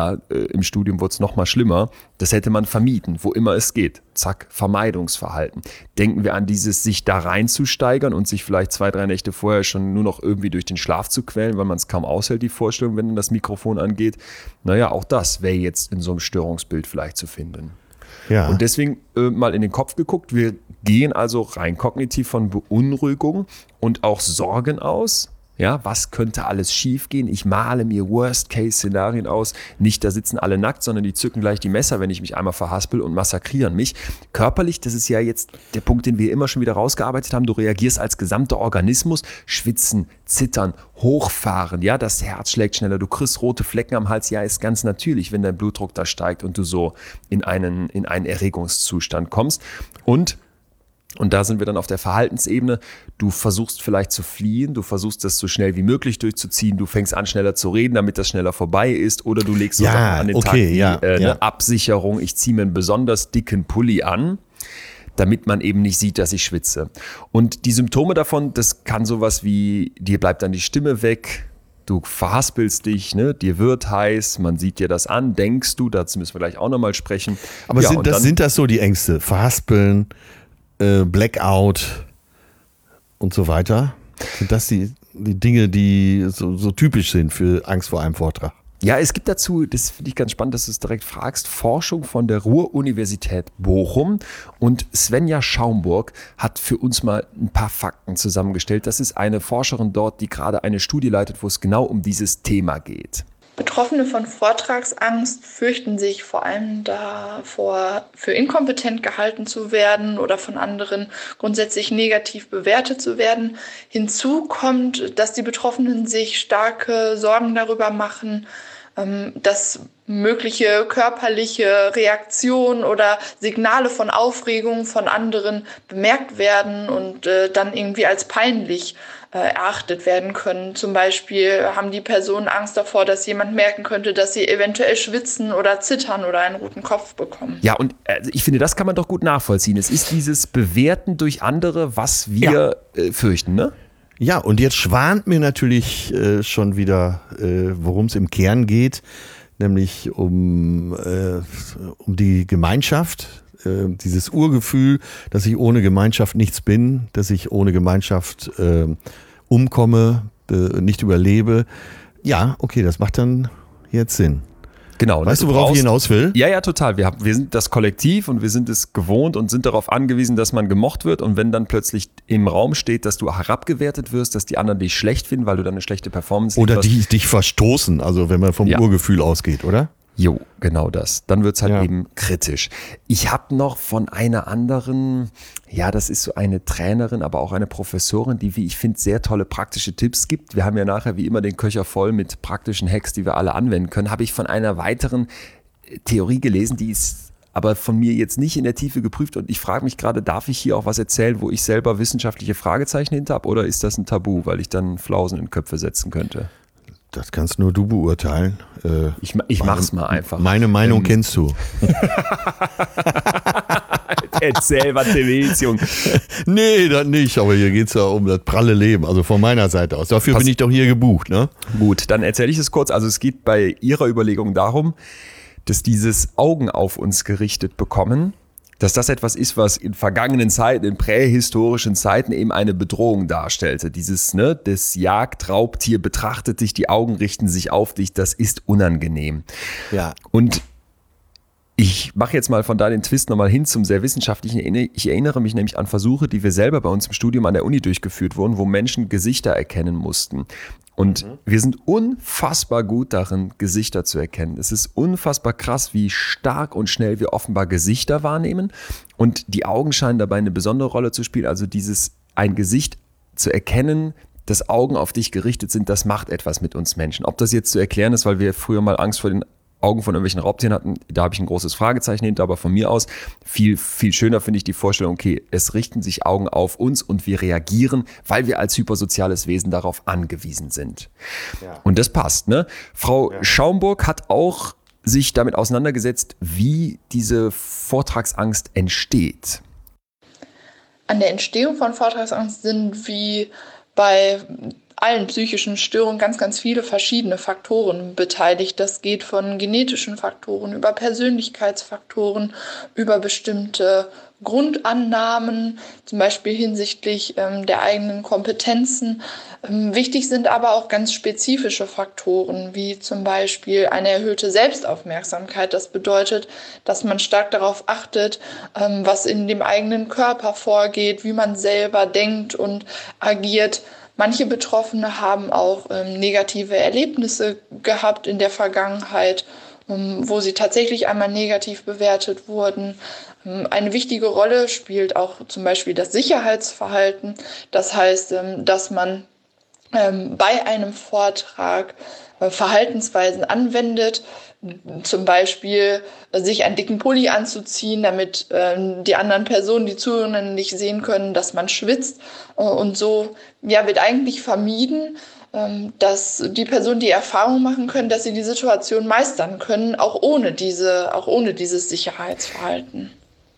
im Studium wurde es noch mal schlimmer. Das hätte man vermieden, wo immer es geht. Zack, Vermeidungsverhalten. Denken wir an dieses, sich da reinzusteigern und sich vielleicht 2-3 Nächte vorher schon nur noch irgendwie durch den Schlaf zu quälen, weil man es kaum aushält, die Vorstellung, wenn das Mikrofon angeht. Naja, auch das wäre jetzt in so einem Störungsbild vielleicht zu finden. Ja. Und deswegen mal in den Kopf geguckt, wir gehen also rein kognitiv von Beunruhigung und auch Sorgen aus. Ja, was könnte alles schiefgehen? Ich male mir Worst-Case-Szenarien aus. Nicht, da sitzen alle nackt, sondern die zücken gleich die Messer, wenn ich mich einmal verhaspel und massakrieren mich. Körperlich, das ist ja jetzt der Punkt, den wir immer schon wieder rausgearbeitet haben. Du reagierst als gesamter Organismus, schwitzen, zittern, hochfahren. Ja, das Herz schlägt schneller, du kriegst rote Flecken am Hals. Ja, ist ganz natürlich, wenn dein Blutdruck da steigt und du so in einen Erregungszustand kommst. Und da sind wir dann auf der Verhaltensebene. Du versuchst vielleicht zu fliehen, du versuchst das so schnell wie möglich durchzuziehen, du fängst an schneller zu reden, damit das schneller vorbei ist oder du legst so Sachen an den Tag wie eine Absicherung, ich ziehe mir einen besonders dicken Pulli an. damit man eben nicht sieht, dass ich schwitze. Und die Symptome davon, das kann sowas wie, dir bleibt dann die Stimme weg, du verhaspelst dich, ne? Dir wird heiß, man sieht dir das an, denkst du, dazu müssen wir gleich auch nochmal sprechen. Aber sind das so die Ängste? Verhaspeln, Blackout und so weiter? Sind das die Dinge, die so typisch sind für Angst vor einem Vortrag? Ja, es gibt dazu, das finde ich ganz spannend, dass du es direkt fragst, Forschung von der Ruhr-Universität Bochum, und Svenja Schaumburg hat für uns mal ein paar Fakten zusammengestellt. Das ist eine Forscherin dort, die gerade eine Studie leitet, wo es genau um dieses Thema geht. Betroffene von Vortragsangst fürchten sich vor allem davor, für inkompetent gehalten zu werden oder von anderen grundsätzlich negativ bewertet zu werden. Hinzu kommt, dass die Betroffenen sich starke Sorgen darüber machen, dass mögliche körperliche Reaktionen oder Signale von Aufregung von anderen bemerkt werden und dann irgendwie als peinlich erachtet werden können. Zum Beispiel haben die Personen Angst davor, dass jemand merken könnte, dass sie eventuell schwitzen oder zittern oder einen roten Kopf bekommen. Ja, und ich finde, das kann man doch gut nachvollziehen. Es ist dieses Bewerten durch andere, was wir fürchten, ne? Ja, und jetzt schwant mir natürlich schon wieder, worum es im Kern geht, nämlich um die Gemeinschaft, dieses Urgefühl, dass ich ohne Gemeinschaft nichts bin, dass ich ohne Gemeinschaft umkomme, nicht überlebe. Ja, okay, das macht dann jetzt Sinn. Genau. Weißt du, worauf ich hinaus will? Ja, total. Wir sind das Kollektiv und wir sind es gewohnt und sind darauf angewiesen, dass man gemocht wird. Und wenn dann plötzlich im Raum steht, dass du herabgewertet wirst, dass die anderen dich schlecht finden, weil du dann eine schlechte Performance oder die dich verstoßen, also wenn man vom Urgefühl ausgeht, oder? Jo, genau das. Dann wird's halt eben kritisch. Ich habe noch von einer anderen, das ist so eine Trainerin, aber auch eine Professorin, die, wie ich finde, sehr tolle praktische Tipps gibt. Wir haben ja nachher wie immer den Köcher voll mit praktischen Hacks, die wir alle anwenden können. Habe ich von einer weiteren Theorie gelesen, die ist aber von mir jetzt nicht in der Tiefe geprüft. Und ich frage mich gerade, darf ich hier auch was erzählen, wo ich selber wissenschaftliche Fragezeichen hinter habe? Oder ist das ein Tabu, weil ich dann Flausen in Köpfe setzen könnte? Das kannst nur du beurteilen. Ich mach's mal einfach. Meine Meinung kennst du. Erzähl, was du willst, Junge. Nee, das nicht. Aber hier geht's ja um das pralle Leben. Also von meiner Seite aus. Dafür bin ich doch hier gebucht, ne? Gut, dann erzähle ich es kurz. Also es geht bei ihrer Überlegung darum, dass dieses Augen auf uns gerichtet bekommen, dass das etwas ist, was in vergangenen Zeiten, in prähistorischen Zeiten eben eine Bedrohung darstellte. Dieses, das Jagdraubtier betrachtet dich, die Augen richten sich auf dich, das ist unangenehm. Ja. Und ich mache jetzt mal von da den Twist nochmal hin zum sehr wissenschaftlichen. Ich erinnere mich nämlich an Versuche, die wir selber bei uns im Studium an der Uni durchgeführt wurden, wo Menschen Gesichter erkennen mussten. Und wir sind unfassbar gut darin, Gesichter zu erkennen. Es ist unfassbar krass, wie stark und schnell wir offenbar Gesichter wahrnehmen. Und die Augen scheinen dabei eine besondere Rolle zu spielen. Also ein Gesicht zu erkennen, dass Augen auf dich gerichtet sind, das macht etwas mit uns Menschen. Ob das jetzt zu erklären ist, weil wir früher mal Angst vor den Augen von irgendwelchen Raubtieren hatten, da habe ich ein großes Fragezeichen hinter, aber von mir aus viel, viel schöner finde ich die Vorstellung, okay, es richten sich Augen auf uns und wir reagieren, weil wir als hypersoziales Wesen darauf angewiesen sind. Ja. Und das passt, ne? Frau Schaumburg hat auch sich damit auseinandergesetzt, wie diese Vortragsangst entsteht. An der Entstehung von Vortragsangst sind wie bei allen psychischen Störungen ganz, ganz viele verschiedene Faktoren beteiligt. Das geht von genetischen Faktoren über Persönlichkeitsfaktoren, über bestimmte Grundannahmen, zum Beispiel hinsichtlich der eigenen Kompetenzen. Wichtig sind aber auch ganz spezifische Faktoren, wie zum Beispiel eine erhöhte Selbstaufmerksamkeit. Das bedeutet, dass man stark darauf achtet, was in dem eigenen Körper vorgeht, wie man selber denkt und agiert. Manche Betroffene haben auch negative Erlebnisse gehabt in der Vergangenheit, wo sie tatsächlich einmal negativ bewertet wurden. Eine wichtige Rolle spielt auch zum Beispiel das Sicherheitsverhalten. Das heißt, dass man bei einem Vortrag Verhaltensweisen anwendet, zum Beispiel sich einen dicken Pulli anzuziehen, damit die anderen Personen, die Zuhörenden, nicht sehen können, dass man schwitzt. Und so wird eigentlich vermieden, dass die Personen die Erfahrung machen können, dass sie die Situation meistern können, auch ohne dieses Sicherheitsverhalten.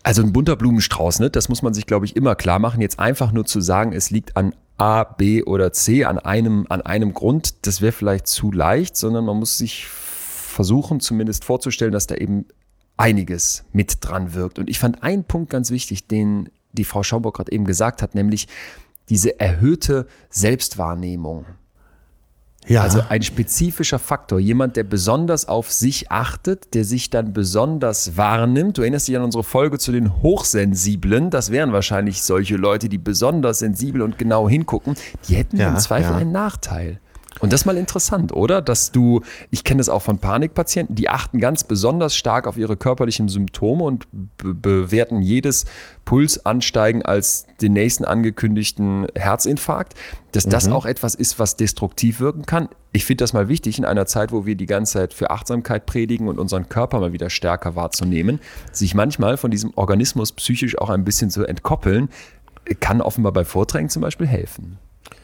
Also ein bunter Blumenstrauß, ne? Das muss man sich, glaube ich, immer klar machen. Jetzt einfach nur zu sagen, es liegt an A, B oder C, an einem Grund, das wäre vielleicht zu leicht, sondern man muss sich versuchen, zumindest vorzustellen, dass da eben einiges mit dran wirkt. Und ich fand einen Punkt ganz wichtig, den die Frau Schaumburg gerade eben gesagt hat, nämlich diese erhöhte Selbstwahrnehmung. Ja. Also ein spezifischer Faktor, jemand, der besonders auf sich achtet, der sich dann besonders wahrnimmt. Du erinnerst dich an unsere Folge zu den Hochsensiblen. Das wären wahrscheinlich solche Leute, die besonders sensibel und genau hingucken. Die hätten im Zweifel einen Nachteil. Und das ist mal interessant, oder? Ich kenne das auch von Panikpatienten, die achten ganz besonders stark auf ihre körperlichen Symptome und bewerten jedes Pulsansteigen als den nächsten angekündigten Herzinfarkt, dass das auch etwas ist, was destruktiv wirken kann. Ich finde das mal wichtig in einer Zeit, wo wir die ganze Zeit für Achtsamkeit predigen und unseren Körper mal wieder stärker wahrzunehmen, sich manchmal von diesem Organismus psychisch auch ein bisschen zu entkoppeln, kann offenbar bei Vorträgen zum Beispiel helfen.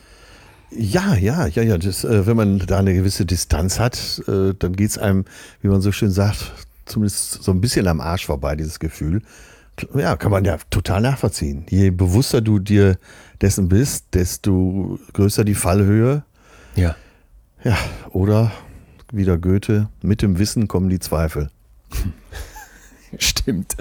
Ja. Das, wenn man da eine gewisse Distanz hat, dann geht es einem, wie man so schön sagt, zumindest so ein bisschen am Arsch vorbei, dieses Gefühl. Ja, kann man ja total nachvollziehen. Je bewusster du dir dessen bist, desto größer die Fallhöhe. Ja. Ja, oder wieder Goethe, mit dem Wissen kommen die Zweifel. Stimmt.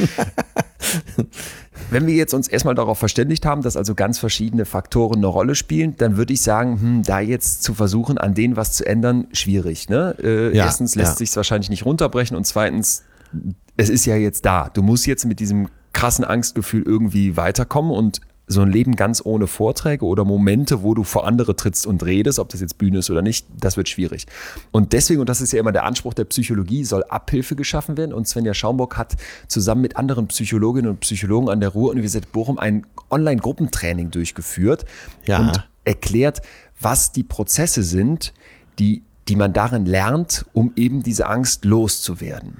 Wenn wir jetzt uns erstmal darauf verständigt haben, dass also ganz verschiedene Faktoren eine Rolle spielen, dann würde ich sagen, da jetzt zu versuchen, an denen was zu ändern, schwierig. Ne? Erstens lässt sich es wahrscheinlich nicht runterbrechen und zweitens, es ist ja jetzt da. Du musst jetzt mit diesem krassen Angstgefühl irgendwie weiterkommen und so ein Leben ganz ohne Vorträge oder Momente, wo du vor andere trittst und redest, ob das jetzt Bühne ist oder nicht, das wird schwierig. Und deswegen, und das ist ja immer der Anspruch der Psychologie, soll Abhilfe geschaffen werden. Und Svenja Schaumburg hat zusammen mit anderen Psychologinnen und Psychologen an der Ruhr-Universität Bochum ein Online-Gruppentraining durchgeführt und erklärt, was die Prozesse sind, die man darin lernt, um eben diese Angst loszuwerden.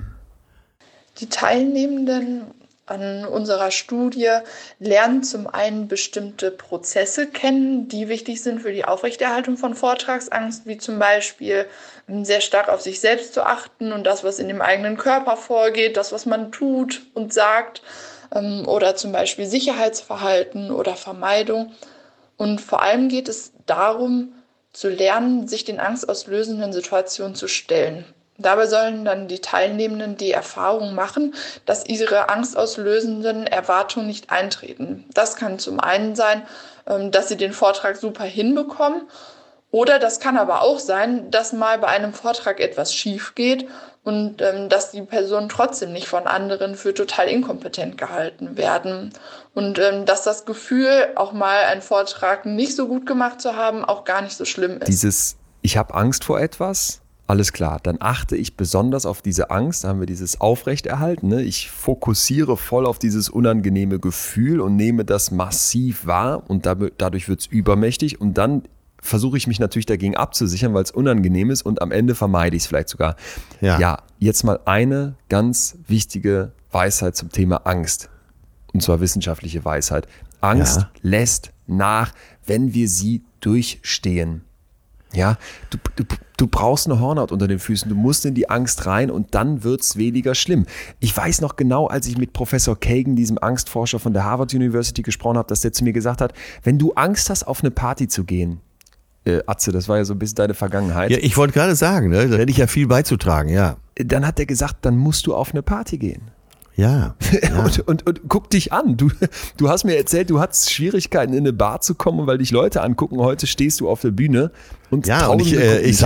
Die Teilnehmenden an unserer Studie lernen zum einen bestimmte Prozesse kennen, die wichtig sind für die Aufrechterhaltung von Vortragsangst, wie zum Beispiel sehr stark auf sich selbst zu achten und das, was in dem eigenen Körper vorgeht, das, was man tut und sagt, oder zum Beispiel Sicherheitsverhalten oder Vermeidung. Und vor allem geht es darum, zu lernen, sich den angstauslösenden Situationen zu stellen. Dabei sollen dann die Teilnehmenden die Erfahrung machen, dass ihre angstauslösenden Erwartungen nicht eintreten. Das kann zum einen sein, dass sie den Vortrag super hinbekommen, oder das kann aber auch sein, dass mal bei einem Vortrag etwas schief geht und dass die Personen trotzdem nicht von anderen für total inkompetent gehalten werden. Und dass das Gefühl, auch mal einen Vortrag nicht so gut gemacht zu haben, auch gar nicht so schlimm ist. Ich habe Angst vor etwas. Alles klar, dann achte ich besonders auf diese Angst, da haben wir dieses Aufrechterhalten. Ne? Ich fokussiere voll auf dieses unangenehme Gefühl und nehme das massiv wahr und dadurch wird es übermächtig und dann versuche ich mich natürlich dagegen abzusichern, weil es unangenehm ist und am Ende vermeide ich es vielleicht sogar. Ja, jetzt mal eine ganz wichtige Weisheit zum Thema Angst und zwar wissenschaftliche Weisheit. Angst lässt nach, wenn wir sie durchstehen. Ja, du brauchst eine Hornhaut unter den Füßen, du musst in die Angst rein und dann wird es weniger schlimm. Ich weiß noch genau, als ich mit Professor Kagan, diesem Angstforscher von der Harvard University gesprochen habe, dass der zu mir gesagt hat, wenn du Angst hast, auf eine Party zu gehen, Atze, das war ja so ein bisschen deine Vergangenheit. Ja, ich wollte gerade sagen, ne, da hätte ich ja viel beizutragen, ja. Dann hat er gesagt, dann musst du auf eine Party gehen. Ja. Und guck dich an. Du hast mir erzählt, du hattest Schwierigkeiten, in eine Bar zu kommen, weil dich Leute angucken. Heute stehst du auf der Bühne und ich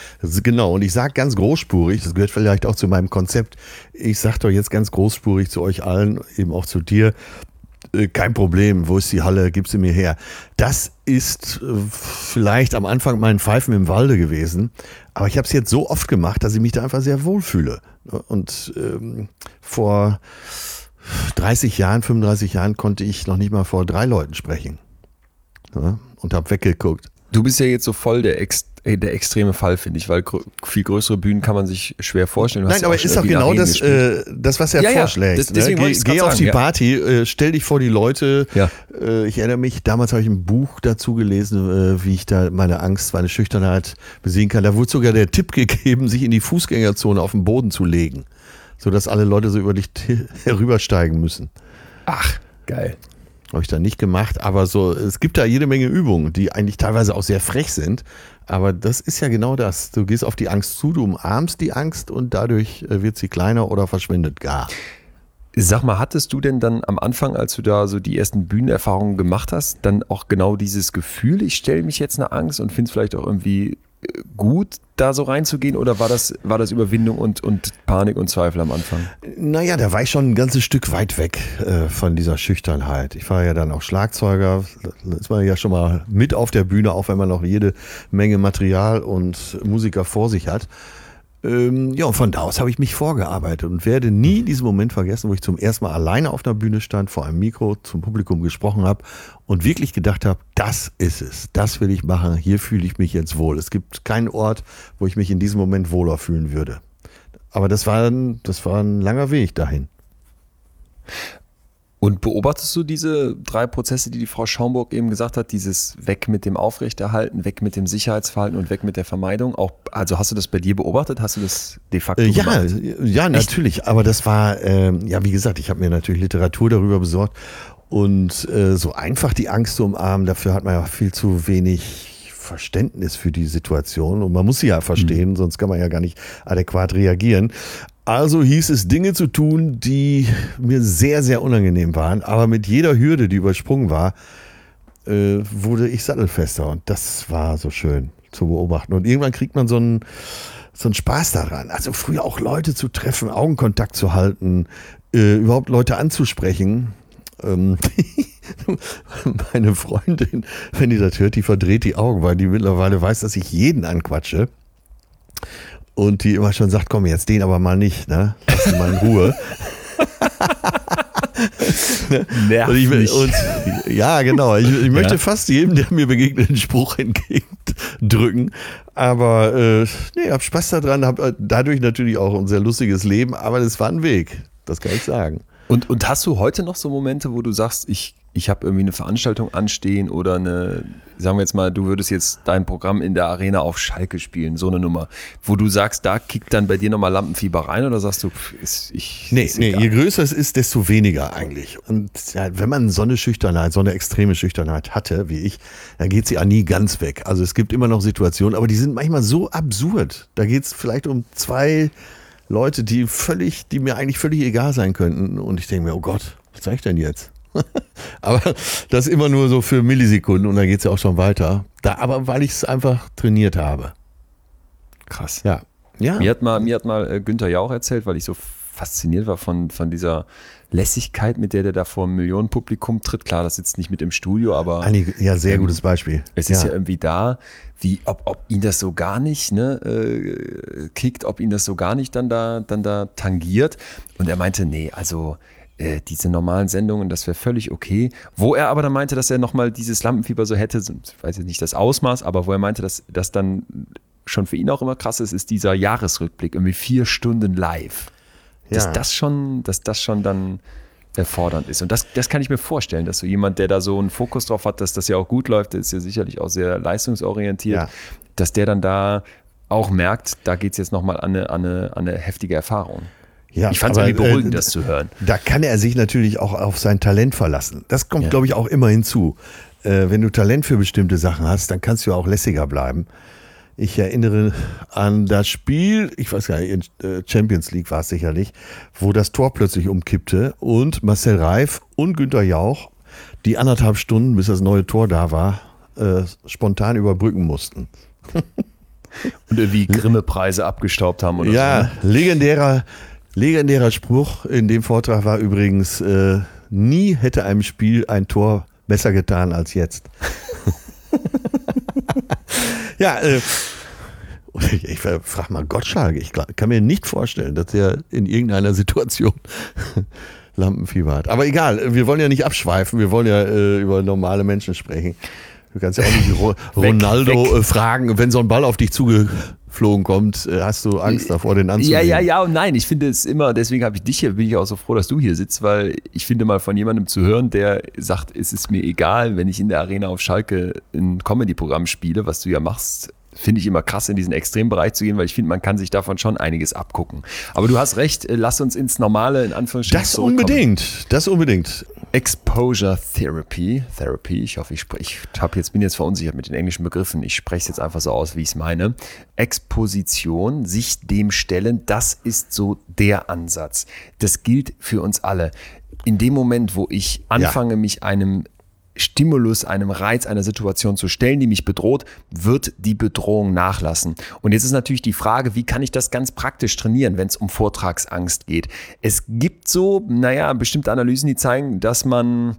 sag ganz großspurig, das gehört vielleicht auch zu meinem Konzept, ich sag doch jetzt ganz großspurig zu euch allen, eben auch zu dir, kein Problem, wo ist die Halle, gib sie mir her. Das ist vielleicht am Anfang mein Pfeifen im Walde gewesen, aber ich habe es jetzt so oft gemacht, dass ich mich da einfach sehr wohl fühle. Und vor 35 Jahren konnte ich noch nicht mal vor 3 Leuten sprechen. Ja, und habe weggeguckt. Du bist ja jetzt so voll der extreme Fall, finde ich, weil viel größere Bühnen kann man sich schwer vorstellen. Nein, aber ist doch genau das, was er vorschlägt. Geh auf die Party, stell dich vor die Leute. Ja. Ich erinnere mich, damals habe ich ein Buch dazu gelesen, wie ich da meine Angst, meine Schüchternheit besiegen kann. Da wurde sogar der Tipp gegeben, sich in die Fußgängerzone auf den Boden zu legen. sodass alle Leute so über dich herübersteigen müssen. Ach, geil. Habe ich dann nicht gemacht, aber so, es gibt da jede Menge Übungen, die eigentlich teilweise auch sehr frech sind, aber das ist ja genau das. Du gehst auf die Angst zu, du umarmst die Angst und dadurch wird sie kleiner oder verschwindet gar. Sag mal, hattest du denn dann am Anfang, als du da so die ersten Bühnenerfahrungen gemacht hast, dann auch genau dieses Gefühl, ich stelle mich jetzt einer Angst und finde es vielleicht auch irgendwie gut, da so reinzugehen, oder war das Überwindung und Panik und Zweifel am Anfang? Naja, da war ich schon ein ganzes Stück weit weg von dieser Schüchternheit. Ich war ja dann auch Schlagzeuger, da ist man ja schon mal mit auf der Bühne, auch wenn man noch jede Menge Material und Musiker vor sich hat. Ja, und von da aus habe ich mich vorgearbeitet und werde nie diesen Moment vergessen, wo ich zum ersten Mal alleine auf einer Bühne stand, vor einem Mikro zum Publikum gesprochen habe und wirklich gedacht habe, das ist es, das will ich machen, hier fühle ich mich jetzt wohl. Es gibt keinen Ort, wo ich mich in diesem Moment wohler fühlen würde. Aber das war ein langer Weg dahin. Und beobachtest du diese 3 Prozesse, die Frau Schaumburg eben gesagt hat, dieses weg mit dem Aufrechterhalten, weg mit dem Sicherheitsverhalten und weg mit der Vermeidung? Auch, also hast du das bei dir beobachtet? Hast du das de facto gemacht? Ja, natürlich. Aber das war, wie gesagt, ich habe mir natürlich Literatur darüber besorgt. Und so einfach die Angst zu umarmen, dafür hat man ja viel zu wenig Verständnis für die Situation. Und man muss sie ja verstehen, sonst kann man ja gar nicht adäquat reagieren. Also hieß es, Dinge zu tun, die mir sehr, sehr unangenehm waren. Aber mit jeder Hürde, die übersprungen war, wurde ich sattelfester. Und das war so schön zu beobachten. Und irgendwann kriegt man so einen Spaß daran. Also früher auch Leute zu treffen, Augenkontakt zu halten, überhaupt Leute anzusprechen. Meine Freundin, wenn die das hört, die verdreht die Augen, weil die mittlerweile weiß, dass ich jeden anquatsche. Und die immer schon sagt, komm jetzt den aber mal nicht, ne? Lass ihn mal in Ruhe. Ja, genau. Ich möchte fast jedem, der mir begegnet, einen Spruch entgegendrücken. Aber ich habe Spaß daran, habe dadurch natürlich auch ein sehr lustiges Leben, aber das war ein Weg, das kann ich sagen. Und hast du heute noch so Momente, wo du sagst, ich habe irgendwie eine Veranstaltung anstehen oder sagen wir jetzt mal, du würdest jetzt dein Programm in der Arena auf Schalke spielen, so eine Nummer, wo du sagst, da kickt dann bei dir nochmal Lampenfieber rein, oder sagst du, Nee, je größer es ist, desto weniger eigentlich. Und ja, wenn man so eine Schüchternheit, so eine extreme Schüchternheit hatte, wie ich, dann geht sie ja nie ganz weg. Also es gibt immer noch Situationen, aber die sind manchmal so absurd. Da geht es vielleicht um 2 Leute, die mir eigentlich völlig egal sein könnten. Und ich denke mir, oh Gott, was sag ich denn jetzt? Aber das immer nur so für Millisekunden und dann geht es ja auch schon weiter. Aber weil ich es einfach trainiert habe. Krass. Ja. Mir hat mal Günther Jauch erzählt, weil ich so fasziniert war von dieser Lässigkeit, mit der da vor einem Millionenpublikum tritt. Klar, das sitzt nicht mit im Studio, aber ja, sehr gutes Beispiel. Es ist ja irgendwie da, wie ob ihn das so gar nicht kickt, ob ihn das so gar nicht dann da tangiert. Und er meinte, nee, also diese normalen Sendungen, das wäre völlig okay. Wo er aber dann meinte, dass er nochmal dieses Lampenfieber so hätte, ich weiß jetzt nicht das Ausmaß, aber wo er meinte, dass das dann schon für ihn auch immer krass ist dieser Jahresrückblick, irgendwie 4 Stunden live. Dass das schon dann fordernd ist. Und das kann ich mir vorstellen, dass so jemand, der da so einen Fokus drauf hat, dass das ja auch gut läuft, der ist ja sicherlich auch sehr leistungsorientiert, dass der dann da auch merkt, da geht es jetzt nochmal an eine heftige Erfahrung. Ja, ich fand es irgendwie beruhigend, das zu hören. Da kann er sich natürlich auch auf sein Talent verlassen. Das kommt, glaube ich, auch immer hinzu. Wenn du Talent für bestimmte Sachen hast, dann kannst du auch lässiger bleiben. Ich erinnere an das Spiel, ich weiß gar nicht, in Champions League war es sicherlich, wo das Tor plötzlich umkippte und Marcel Reif und Günther Jauch die 1,5 Stunden, bis das neue Tor da war, spontan überbrücken mussten. Und irgendwie Grimme-Preise abgestaubt haben oder so. Ja, legendärer Spruch in dem Vortrag war übrigens, nie hätte einem Spiel ein Tor besser getan als jetzt. Ja, ich frage mal Gottschalk, ich kann mir nicht vorstellen, dass er in irgendeiner Situation Lampenfieber hat. Aber egal, wir wollen ja nicht abschweifen, wir wollen ja über normale Menschen sprechen. Du kannst ja auch nicht Ronaldo fragen, wenn so ein Ball auf dich zugeflogen kommt, hast du Angst davor, den anzunehmen? Ja und nein, ich finde es immer, deswegen habe ich dich hier, bin ich auch so froh, dass du hier sitzt, weil ich finde mal von jemandem zu hören, der sagt, es ist mir egal, wenn ich in der Arena auf Schalke ein Comedy-Programm spiele, was du ja machst, finde ich immer krass, in diesen Extrembereich zu gehen, weil ich finde, man kann sich davon schon einiges abgucken. Aber du hast recht, lass uns ins Normale, in Anführungsstrichen, zurückkommen. Das unbedingt. Exposure Therapy. Ich hoffe, bin jetzt verunsichert mit den englischen Begriffen. Ich spreche es jetzt einfach so aus, wie ich es meine. Exposition, sich dem stellen, das ist so der Ansatz. Das gilt für uns alle. In dem Moment, wo ich anfange, mich einem Stimulus, einem Reiz, einer Situation zu stellen, die mich bedroht, wird die Bedrohung nachlassen. Und jetzt ist natürlich die Frage, wie kann ich das ganz praktisch trainieren, wenn es um Vortragsangst geht? Es gibt bestimmte Analysen, die zeigen, dass man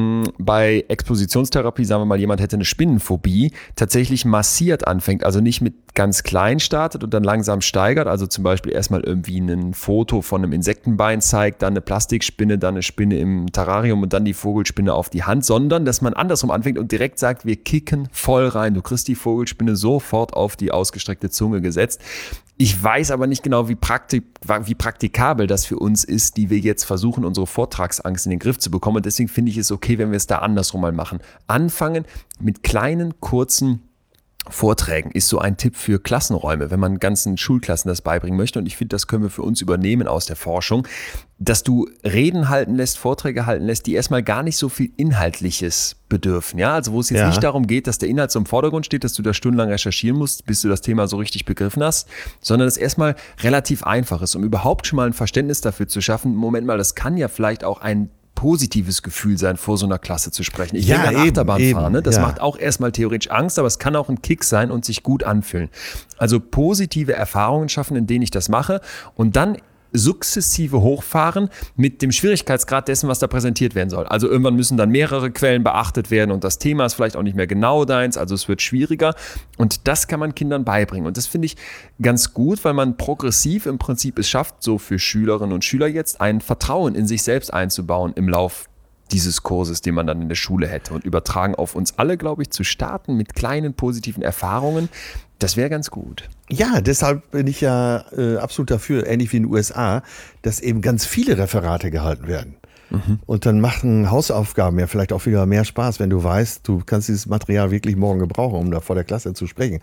bei Expositionstherapie, sagen wir mal, jemand hätte eine Spinnenphobie, tatsächlich massiert anfängt, also nicht mit ganz klein startet und dann langsam steigert, also zum Beispiel erstmal irgendwie ein Foto von einem Insektenbein zeigt, dann eine Plastikspinne, dann eine Spinne im Terrarium und dann die Vogelspinne auf die Hand, sondern dass man andersrum anfängt und direkt sagt, wir kicken voll rein. Du kriegst die Vogelspinne sofort auf die ausgestreckte Zunge gesetzt. Ich weiß aber nicht genau, wie praktikabel das für uns ist, die wir jetzt versuchen, unsere Vortragsangst in den Griff zu bekommen. Und deswegen finde ich es okay, wenn wir es da andersrum mal machen. Anfangen mit kleinen, kurzen Vorträgen ist so ein Tipp für Klassenräume, wenn man ganzen Schulklassen das beibringen möchte. Und ich finde, das können wir für uns übernehmen aus der Forschung, dass du Reden halten lässt, Vorträge halten lässt, die erstmal gar nicht so viel Inhaltliches bedürfen. Ja, also wo es jetzt nicht darum geht, dass der Inhalt so im Vordergrund steht, dass du da stundenlang recherchieren musst, bis du das Thema so richtig begriffen hast, sondern es erstmal relativ einfach ist, um überhaupt schon mal ein Verständnis dafür zu schaffen. Moment mal, das kann ja vielleicht auch ein positives Gefühl sein, vor so einer Klasse zu sprechen. Ich denke an Achterbahnfahren, ne? Das macht auch erstmal theoretisch Angst, aber es kann auch ein Kick sein und sich gut anfühlen. Also positive Erfahrungen schaffen, in denen ich das mache und dann sukzessive hochfahren mit dem Schwierigkeitsgrad dessen, was da präsentiert werden soll. Also irgendwann müssen dann mehrere Quellen beachtet werden und das Thema ist vielleicht auch nicht mehr genau deins, also es wird schwieriger und das kann man Kindern beibringen und das finde ich ganz gut, weil man progressiv im Prinzip es schafft, so für Schülerinnen und Schüler jetzt ein Vertrauen in sich selbst einzubauen im Lauf dieses Kurses, den man dann in der Schule hätte und übertragen auf uns alle, glaube ich, zu starten mit kleinen positiven Erfahrungen. Das wäre ganz gut. Ja, deshalb bin ich ja absolut dafür, ähnlich wie in den USA, dass eben ganz viele Referate gehalten werden. Und dann machen Hausaufgaben ja vielleicht auch wieder mehr Spaß, wenn du weißt, du kannst dieses Material wirklich morgen gebrauchen, um da vor der Klasse zu sprechen.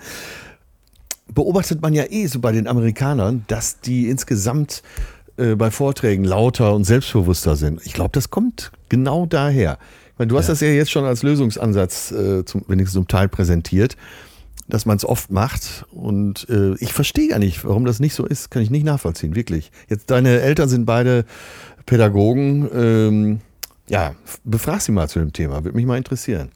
Beobachtet man ja so bei den Amerikanern, dass die insgesamt bei Vorträgen lauter und selbstbewusster sind. Ich glaube, das kommt genau daher. Ich meine, du hast das ja jetzt schon als Lösungsansatz wenigstens zum Teil präsentiert, dass man es oft macht und ich verstehe gar nicht, warum das nicht so ist, kann ich nicht nachvollziehen, wirklich. Jetzt deine Eltern sind beide Pädagogen, befrag sie mal zu dem Thema, würde mich mal interessieren.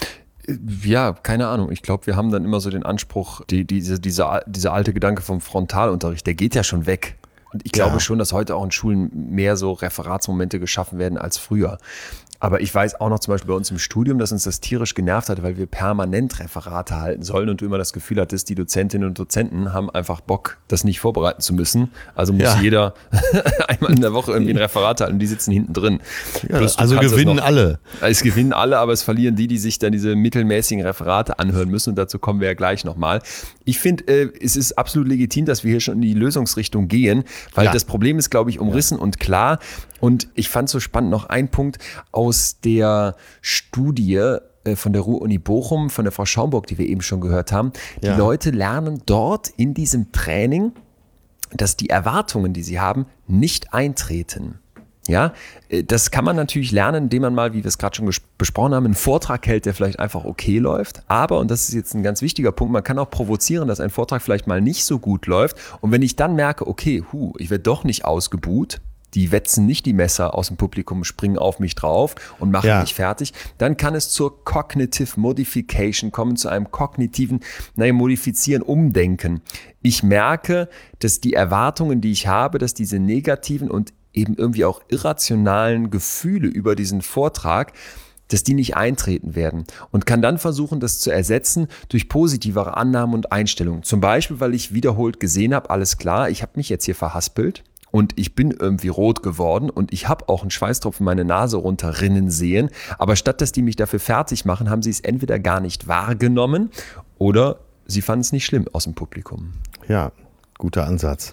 Ja, keine Ahnung. Ich glaube, wir haben dann immer so den Anspruch, dieser alte Gedanke vom Frontalunterricht, der geht ja schon weg. Und ich glaube schon, dass heute auch in Schulen mehr so Referatsmomente geschaffen werden als früher. Aber ich weiß auch noch zum Beispiel bei uns im Studium, dass uns das tierisch genervt hat, weil wir permanent Referate halten sollen und du immer das Gefühl hattest, die Dozentinnen und Dozenten haben einfach Bock, das nicht vorbereiten zu müssen. Also muss jeder einmal in der Woche irgendwie ein Referat halten und die sitzen hinten drin. Ja, also gewinnen alle. Es gewinnen alle, aber es verlieren die sich dann diese mittelmäßigen Referate anhören müssen und dazu kommen wir ja gleich nochmal. Ich finde, es ist absolut legitim, dass wir hier schon in die Lösungsrichtung gehen, weil das Problem ist, glaube ich, umrissen und klar. Und ich fand so spannend noch ein Punkt aus der Studie von der Ruhr-Uni Bochum, von der Frau Schaumburg, die wir eben schon gehört haben. Die Leute lernen dort in diesem Training, dass die Erwartungen, die sie haben, nicht eintreten. Ja, das kann man natürlich lernen, indem man mal, wie wir es gerade schon besprochen haben, einen Vortrag hält, der vielleicht einfach okay läuft. Aber, und das ist jetzt ein ganz wichtiger Punkt, man kann auch provozieren, dass ein Vortrag vielleicht mal nicht so gut läuft. Und wenn ich dann merke, okay, ich werde doch nicht ausgebuht, die wetzen nicht die Messer aus dem Publikum, springen auf mich drauf und machen mich fertig, dann kann es zur Cognitive Modification kommen, zu einem kognitiven, Modifizieren, Umdenken. Ich merke, dass die Erwartungen, die ich habe, dass diese negativen und eben irgendwie auch irrationalen Gefühle über diesen Vortrag, dass die nicht eintreten werden und kann dann versuchen, das zu ersetzen durch positivere Annahmen und Einstellungen. Zum Beispiel, weil ich wiederholt gesehen habe, alles klar, ich habe mich jetzt hier verhaspelt. Und ich bin irgendwie rot geworden und ich habe auch einen Schweißtropfen meine Nase runterrinnen sehen. Aber statt dass die mich dafür fertig machen, haben sie es entweder gar nicht wahrgenommen oder sie fanden es nicht schlimm aus dem Publikum. Ja, guter Ansatz.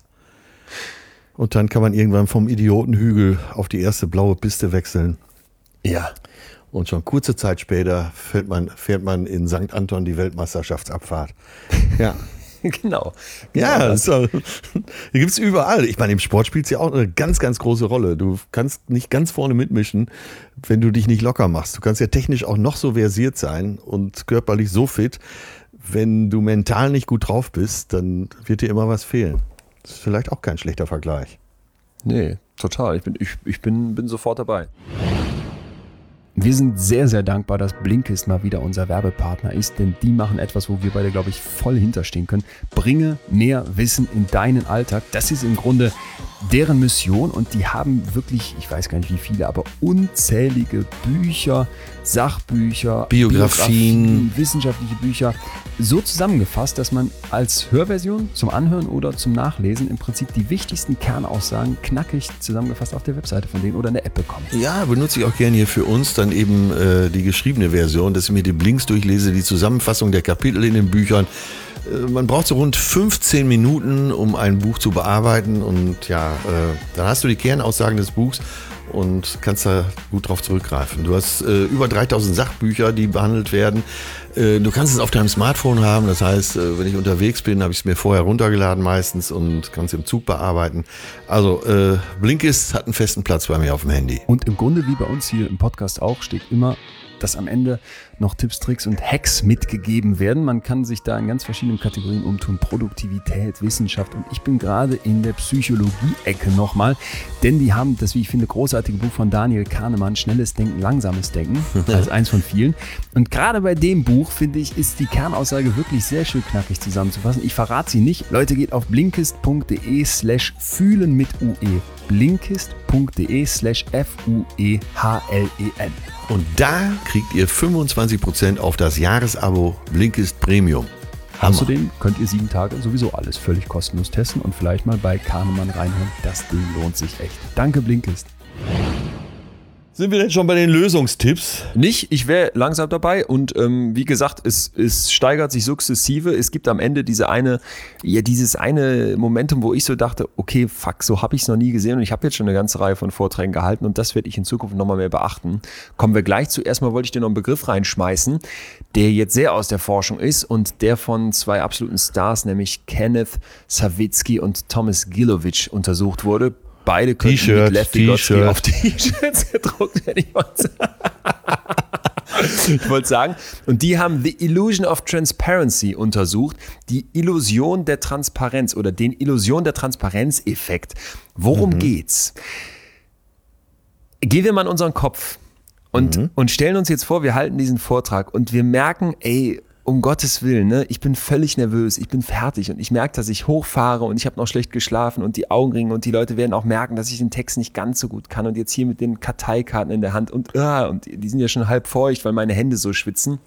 Und dann kann man irgendwann vom Idiotenhügel auf die erste blaue Piste wechseln. Ja. Und schon kurze Zeit später fährt man in St. Anton die Weltmeisterschaftsabfahrt. Ja. Genau. Ja, die gibt es überall. Ich meine, im Sport spielt es ja auch eine ganz, ganz große Rolle. Du kannst nicht ganz vorne mitmischen, wenn du dich nicht locker machst. Du kannst ja technisch auch noch so versiert sein und körperlich so fit. Wenn du mental nicht gut drauf bist, dann wird dir immer was fehlen. Das ist vielleicht auch kein schlechter Vergleich. Nee, total. Ich bin sofort dabei. Wir sind sehr, sehr dankbar, dass Blinkist mal wieder unser Werbepartner ist, denn die machen etwas, wo wir beide, glaube ich, voll hinterstehen können. Bringe mehr Wissen in deinen Alltag. Das ist im Grunde deren Mission und die haben wirklich, ich weiß gar nicht wie viele, aber unzählige Bücher, Sachbücher, Biografien, wissenschaftliche Bücher so zusammengefasst, dass man als Hörversion zum Anhören oder zum Nachlesen im Prinzip die wichtigsten Kernaussagen knackig zusammengefasst auf der Webseite von denen oder in der App bekommt. Ja, benutze ich auch gerne hier für uns dann eben die geschriebene Version, dass ich mir die Blinks durchlese, die Zusammenfassung der Kapitel in den Büchern. Man braucht so rund 15 Minuten, um ein Buch zu bearbeiten und ja, dann hast du die Kernaussagen des Buchs und kannst da gut drauf zurückgreifen. Du hast über 3000 Sachbücher, die behandelt werden. Du kannst es auf deinem Smartphone haben, das heißt, wenn ich unterwegs bin, habe ich es mir vorher runtergeladen meistens und kann es im Zug bearbeiten. Also Blinkist hat einen festen Platz bei mir auf dem Handy. Und im Grunde, wie bei uns hier im Podcast auch, steht immer, dass am Ende noch Tipps, Tricks und Hacks mitgegeben werden. Man kann sich da in ganz verschiedenen Kategorien umtun. Produktivität, Wissenschaft und ich bin gerade in der Psychologie-Ecke nochmal, denn die haben das, wie ich finde, großartige Buch von Daniel Kahnemann, Schnelles Denken, Langsames Denken, als eins von vielen. Und gerade bei dem Buch, finde ich, ist die Kernaussage wirklich sehr schön knackig zusammenzufassen. Ich verrate sie nicht. Leute, geht auf blinkist.de/fühlen mit UE. blinkist.de/FUEHLEN. Und da kriegt ihr 25% auf das Jahresabo Blinkist Premium. Außerdem könnt ihr 7 Tage sowieso alles völlig kostenlos testen und vielleicht mal bei Kahnemann reinhören. Das Ding lohnt sich echt. Danke Blinkist. Sind wir denn schon bei den Lösungstipps? Nicht, ich wäre langsam dabei und wie gesagt, es steigert sich sukzessive. Es gibt am Ende dieses eine Momentum, wo ich so dachte, okay, fuck, so habe ich es noch nie gesehen und ich habe jetzt schon eine ganze Reihe von Vorträgen gehalten und das werde ich in Zukunft nochmal mehr beachten. Kommen wir gleich zu. Erstmal wollte ich dir noch einen Begriff reinschmeißen, der jetzt sehr aus der Forschung ist und der von 2 absoluten Stars, nämlich Kenneth Sawicki und Thomas Gilovich untersucht wurde. Beide könnten mit Lev Vygotsky auf T-Shirts gedruckt werden. Ich wollte sagen. Und die haben The Illusion of Transparency untersucht. Die Illusion der Transparenz oder den Illusion der Transparenz-Effekt. Worum geht's? Gehen wir mal in unseren Kopf und stellen uns jetzt vor, wir halten diesen Vortrag und wir merken, ey, um Gottes Willen, ne? Ich bin völlig nervös, ich bin fertig und ich merke, dass ich hochfahre und ich habe noch schlecht geschlafen und die Augenringe und die Leute werden auch merken, dass ich den Text nicht ganz so gut kann und jetzt hier mit den Karteikarten in der Hand und die sind ja schon halb feucht, weil meine Hände so schwitzen.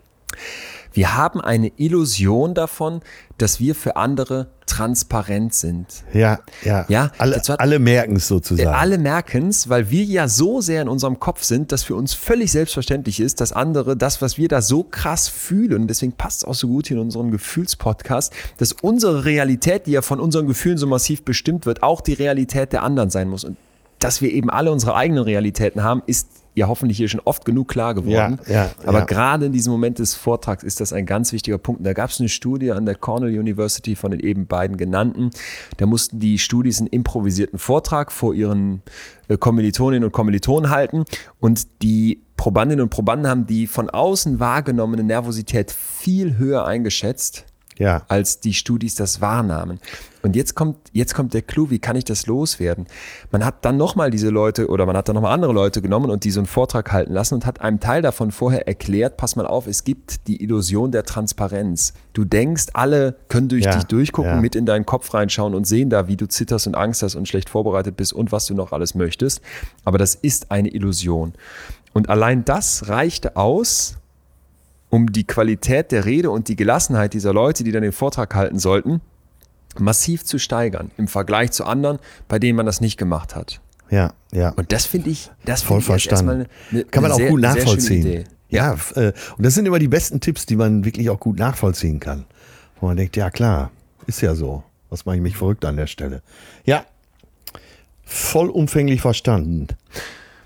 Wir haben eine Illusion davon, dass wir für andere transparent sind. Ja. Alle merken es sozusagen. Alle merken es, weil wir ja so sehr in unserem Kopf sind, dass für uns völlig selbstverständlich ist, dass andere das, was wir da so krass fühlen, deswegen passt es auch so gut hier in unseren Gefühlspodcast, dass unsere Realität, die ja von unseren Gefühlen so massiv bestimmt wird, auch die Realität der anderen sein muss. Und dass wir eben alle unsere eigenen Realitäten haben, ist ja hoffentlich hier schon oft genug klar geworden. Aber gerade in diesem Moment des Vortrags ist das ein ganz wichtiger Punkt. Und da gab es eine Studie an der Cornell University von den eben beiden genannten. Da mussten die Studis einen improvisierten Vortrag vor ihren Kommilitoninnen und Kommilitonen halten. Und die Probandinnen und Probanden haben die von außen wahrgenommene Nervosität viel höher eingeschätzt, als die Studis das wahrnahmen. Und jetzt kommt der Clou, wie kann ich das loswerden? Man hat dann nochmal diese Leute oder man hat dann nochmal andere Leute genommen und die so einen Vortrag halten lassen und hat einem Teil davon vorher erklärt, pass mal auf, es gibt die Illusion der Transparenz. Du denkst, alle können durch dich durchgucken, mit in deinen Kopf reinschauen und sehen da, wie du zitterst und Angst hast und schlecht vorbereitet bist und was du noch alles möchtest. Aber das ist eine Illusion. Und allein das reichte aus, um die Qualität der Rede und die Gelassenheit dieser Leute, die dann den Vortrag halten sollten, massiv zu steigern im Vergleich zu anderen, bei denen man das nicht gemacht hat. Ja. Und das finde ich, voll verstanden. Kann man auch gut nachvollziehen. Ja, und das sind immer die besten Tipps, die man wirklich auch gut nachvollziehen kann. Wo man denkt, ja klar, ist ja so. Was mache ich mich verrückt an der Stelle? Ja, vollumfänglich verstanden.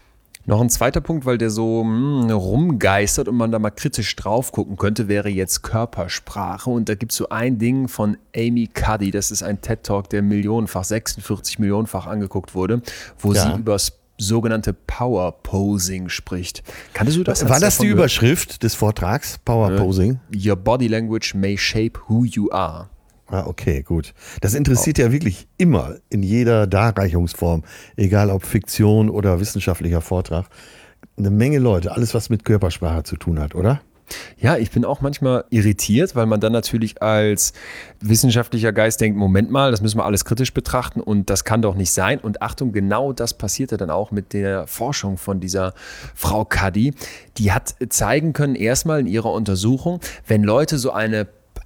Noch ein zweiter Punkt, weil der so rumgeistert und man da mal kritisch drauf gucken könnte, wäre jetzt Körpersprache. Und da gibt es so ein Ding von Amy Cuddy, das ist ein TED-Talk, der 46 Millionenfach angeguckt wurde, wo sie über das sogenannte Power Posing spricht. Kanntest du das? War das die Überschrift des Vortrags, Power Posing? Your body language may shape who you are. Ah, okay, gut. Das interessiert ja wirklich immer in jeder Darreichungsform, egal ob Fiktion oder wissenschaftlicher Vortrag. Eine Menge Leute, alles was mit Körpersprache zu tun hat, oder? Ja, ich bin auch manchmal irritiert, weil man dann natürlich als wissenschaftlicher Geist denkt, Moment mal, das müssen wir alles kritisch betrachten und das kann doch nicht sein. Und Achtung, genau das passierte dann auch mit der Forschung von dieser Frau Cuddy. Die hat zeigen können, erstmal in ihrer Untersuchung, wenn Leute so eine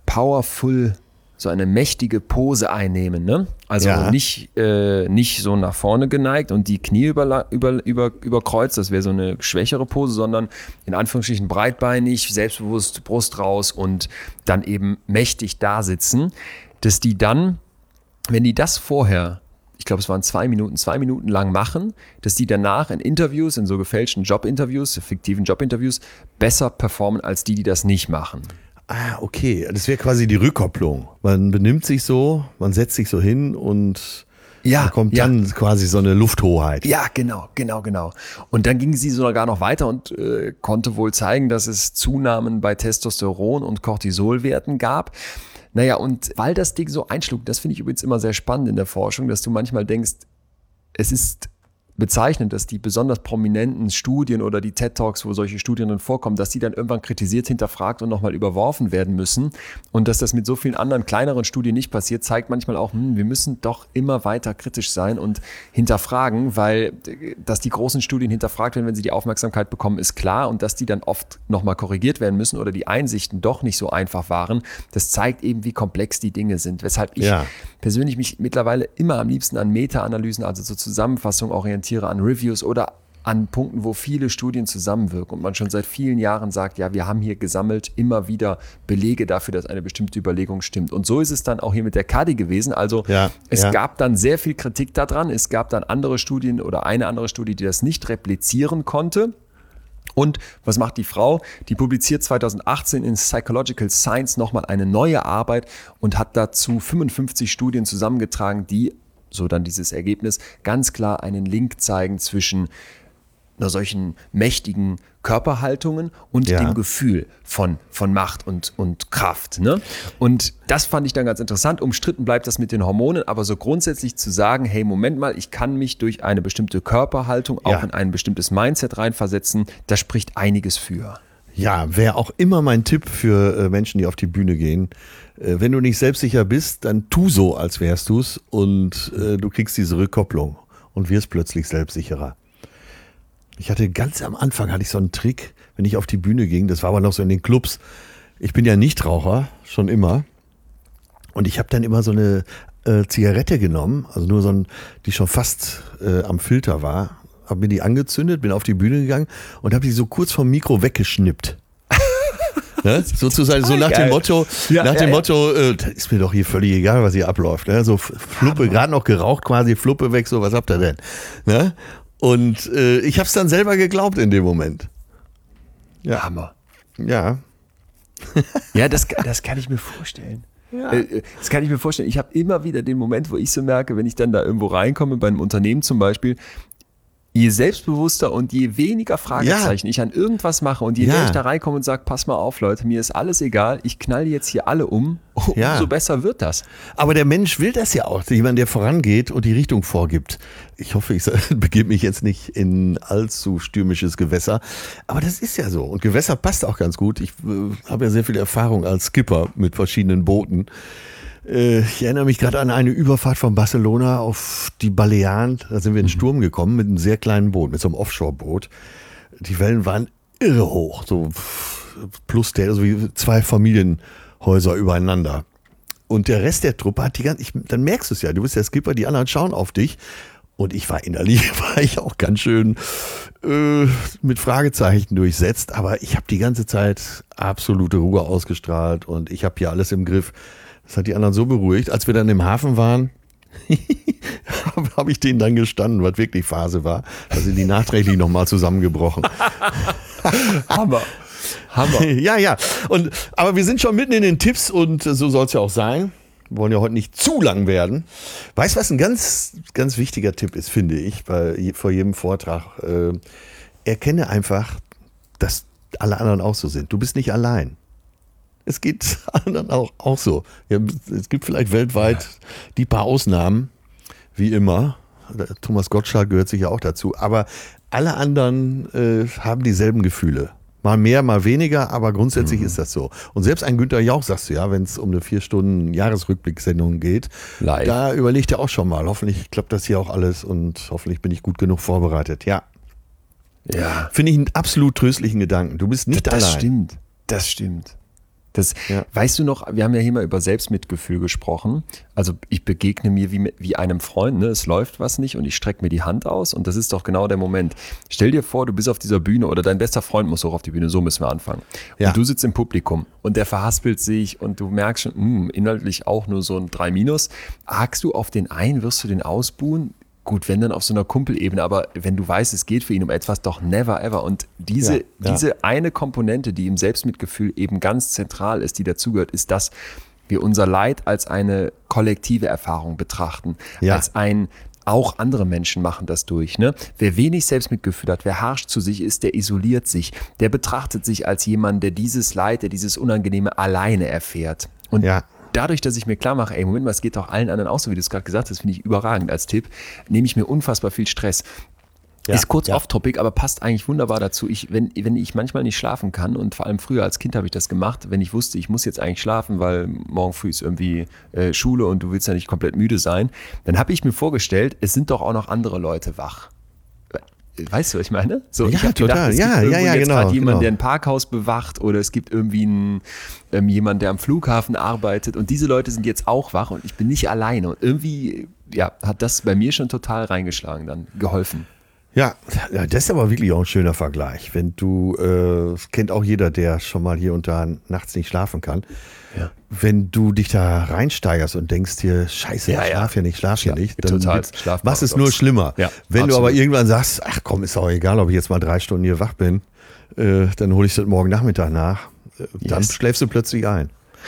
so eine mächtige Pose einnehmen, ne? Also nicht so nach vorne geneigt und die Knie überkreuzt, das wäre so eine schwächere Pose, sondern in Anführungsstrichen breitbeinig, selbstbewusst, Brust raus und dann eben mächtig da sitzen, dass die dann, wenn die das vorher, ich glaube es waren 2 Minuten lang machen, dass die danach in Interviews, in so gefälschten Jobinterviews, fiktiven Jobinterviews, besser performen als die das nicht machen. Ah, okay. Das wäre quasi die Rückkopplung. Man benimmt sich so, man setzt sich so hin und da kommt dann quasi so eine Lufthoheit. Ja, genau. Und dann ging sie sogar noch weiter und konnte wohl zeigen, dass es Zunahmen bei Testosteron- und Cortisolwerten gab. Naja, und weil das Ding so einschlug, das finde ich übrigens immer sehr spannend in der Forschung, dass du manchmal denkst, es ist bezeichnend, dass die besonders prominenten Studien oder die TED-Talks, wo solche Studien dann vorkommen, dass die dann irgendwann kritisiert, hinterfragt und nochmal überworfen werden müssen. Und dass das mit so vielen anderen kleineren Studien nicht passiert, zeigt manchmal auch, wir müssen doch immer weiter kritisch sein und hinterfragen, weil dass die großen Studien hinterfragt werden, wenn sie die Aufmerksamkeit bekommen, ist klar. Und dass die dann oft nochmal korrigiert werden müssen oder die Einsichten doch nicht so einfach waren, das zeigt eben, wie komplex die Dinge sind. Weshalb ich persönlich mich mittlerweile immer am liebsten an Meta-Analysen, also zur Zusammenfassung orientiere, an Reviews oder an Punkten, wo viele Studien zusammenwirken und man schon seit vielen Jahren sagt, ja, wir haben hier gesammelt immer wieder Belege dafür, dass eine bestimmte Überlegung stimmt. Und so ist es dann auch hier mit der Cuddy gewesen. Also es gab dann sehr viel Kritik daran. Es gab dann andere Studien oder eine andere Studie, die das nicht replizieren konnte. Und was macht die Frau? Die publiziert 2018 in Psychological Science nochmal eine neue Arbeit und hat dazu 55 Studien zusammengetragen, die, so dann dieses Ergebnis, ganz klar einen Link zeigen zwischen einer solchen mächtigen Körperhaltungen und dem Gefühl von Macht und Kraft. Ne? Und das fand ich dann ganz interessant. Umstritten bleibt das mit den Hormonen, aber so grundsätzlich zu sagen, hey, Moment mal, ich kann mich durch eine bestimmte Körperhaltung auch in ein bestimmtes Mindset reinversetzen, da spricht einiges für. Ja, wäre auch immer mein Tipp für Menschen, die auf die Bühne gehen. Wenn du nicht selbstsicher bist, dann tu so, als wärst du's und du kriegst diese Rückkopplung und wirst plötzlich selbstsicherer. Ich hatte ganz am Anfang so einen Trick, wenn ich auf die Bühne ging, das war aber noch so in den Clubs. Ich bin ja Nichtraucher, schon immer. Und ich habe dann immer so eine Zigarette genommen, also nur so ein, die schon fast am Filter war, habe mir die angezündet, bin auf die Bühne gegangen und habe die so kurz vom Mikro weggeschnippt. Ne? Sozusagen so nach dem Motto, das ist mir doch hier völlig egal, was hier abläuft. Ne? So Fluppe, gerade noch geraucht quasi, Fluppe weg, so was habt ihr denn? Ne? Und ich habe es dann selber geglaubt in dem Moment. Ja. Hammer. Ja. Ja, das kann ich mir vorstellen. Ja. Das kann ich mir vorstellen. Ich habe immer wieder den Moment, wo ich so merke, wenn ich dann da irgendwo reinkomme, bei einem Unternehmen zum Beispiel, je selbstbewusster und je weniger Fragezeichen ich an irgendwas mache und je mehr ich da reinkomme und sage, pass mal auf, Leute, mir ist alles egal, ich knall jetzt hier alle umso besser wird das. Aber der Mensch will das ja auch, jemand, der vorangeht und die Richtung vorgibt. Ich hoffe, ich begebe mich jetzt nicht in allzu stürmisches Gewässer, aber das ist ja so. Und Gewässer passt auch ganz gut. Ich habe ja sehr viel Erfahrung als Skipper mit verschiedenen Booten. Ich erinnere mich gerade an eine Überfahrt von Barcelona auf die Balearen. Da sind wir in den Sturm gekommen mit einem sehr kleinen Boot, mit so einem Offshore-Boot. Die Wellen waren irre hoch, so plus also wie 2 Familienhäuser übereinander. Und der Rest der Truppe hat dann merkst du es ja, du bist der Skipper, die anderen schauen auf dich. Und ich war innerlich auch ganz schön mit Fragezeichen durchsetzt. Aber ich habe die ganze Zeit absolute Ruhe ausgestrahlt und ich habe hier alles im Griff. Das hat die anderen so beruhigt. Als wir dann im Hafen waren, habe ich denen dann gestanden, was wirklich Phase war. Da sind die nachträglich nochmal zusammengebrochen. Hammer. Ja. Aber wir sind schon mitten in den Tipps und so soll es ja auch sein. Wir wollen ja heute nicht zu lang werden. Weißt du, was ein ganz, ganz wichtiger Tipp ist, finde ich, vor jedem Vortrag? Erkenne einfach, dass alle anderen auch so sind. Du bist nicht allein. Es geht anderen auch so. Ja, es gibt vielleicht weltweit die paar Ausnahmen, wie immer. Thomas Gottschalk gehört sicher auch dazu. Aber alle anderen haben dieselben Gefühle. Mal mehr, mal weniger, aber grundsätzlich ist das so. Und selbst ein Günther Jauch, sagst du ja, wenn es um eine 4-Stunden-Jahresrückblickssendung geht, live, da überlegt er auch schon mal. Hoffentlich klappt das hier auch alles und hoffentlich bin ich gut genug vorbereitet. Ja. Finde ich einen absolut tröstlichen Gedanken. Du bist nicht allein. Das stimmt. Weißt du noch, wir haben ja hier mal über Selbstmitgefühl gesprochen. Also ich begegne mir wie einem Freund, ne? Es läuft was nicht und ich strecke mir die Hand aus und das ist doch genau der Moment. Stell dir vor, du bist auf dieser Bühne oder dein bester Freund muss hoch auf die Bühne, so müssen wir anfangen. Und du sitzt im Publikum und der verhaspelt sich und du merkst schon, inhaltlich auch nur so ein 3-. Hakst du auf den ein, wirst du den ausbuhen? Gut, wenn dann auf so einer Kumpelebene, aber wenn du weißt, es geht für ihn um etwas, doch never ever. Und diese eine Komponente, die im Selbstmitgefühl eben ganz zentral ist, die dazugehört, ist, dass wir unser Leid als eine kollektive Erfahrung betrachten. Als auch andere Menschen machen das durch. Ne? Wer wenig Selbstmitgefühl hat, wer harsch zu sich ist, der isoliert sich. Der betrachtet sich als jemand, der dieses Leid, der dieses Unangenehme alleine erfährt. Und dadurch, dass ich mir klar mache, Moment mal, es geht doch allen anderen auch so, wie du es gerade gesagt hast, finde ich überragend als Tipp, nehme ich mir unfassbar viel Stress. Ist kurz off-topic, aber passt eigentlich wunderbar dazu. Wenn ich manchmal nicht schlafen kann und vor allem früher als Kind habe ich das gemacht, wenn ich wusste, ich muss jetzt eigentlich schlafen, weil morgen früh ist irgendwie Schule und du willst ja nicht komplett müde sein, dann habe ich mir vorgestellt, es sind doch auch noch andere Leute wach. Weißt du, was ich meine? So, ich habe gedacht, es gibt jetzt gerade jemand, der ein Parkhaus bewacht oder es gibt irgendwie jemand, der am Flughafen arbeitet und diese Leute sind jetzt auch wach und ich bin nicht alleine und irgendwie hat das bei mir schon total reingeschlagen, dann geholfen. Ja, das ist aber wirklich auch ein schöner Vergleich. Wenn du, das kennt auch jeder, der schon mal hier und da nachts nicht schlafen kann. Ja. Wenn du dich da reinsteigerst und denkst dir, scheiße, ich schlaf hier nicht, dann was ist nur schlimmer. Ja, wenn du aber irgendwann sagst, ach komm, ist auch egal, ob ich jetzt mal 3 Stunden hier wach bin, dann hole ich das morgen Nachmittag nach, dann schläfst du plötzlich ein.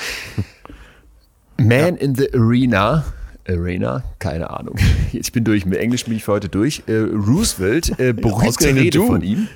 Man in the Arena, keine Ahnung. Ich bin durch. Mit Englisch bin ich für heute durch. Roosevelt, berühmte Rede von ihm,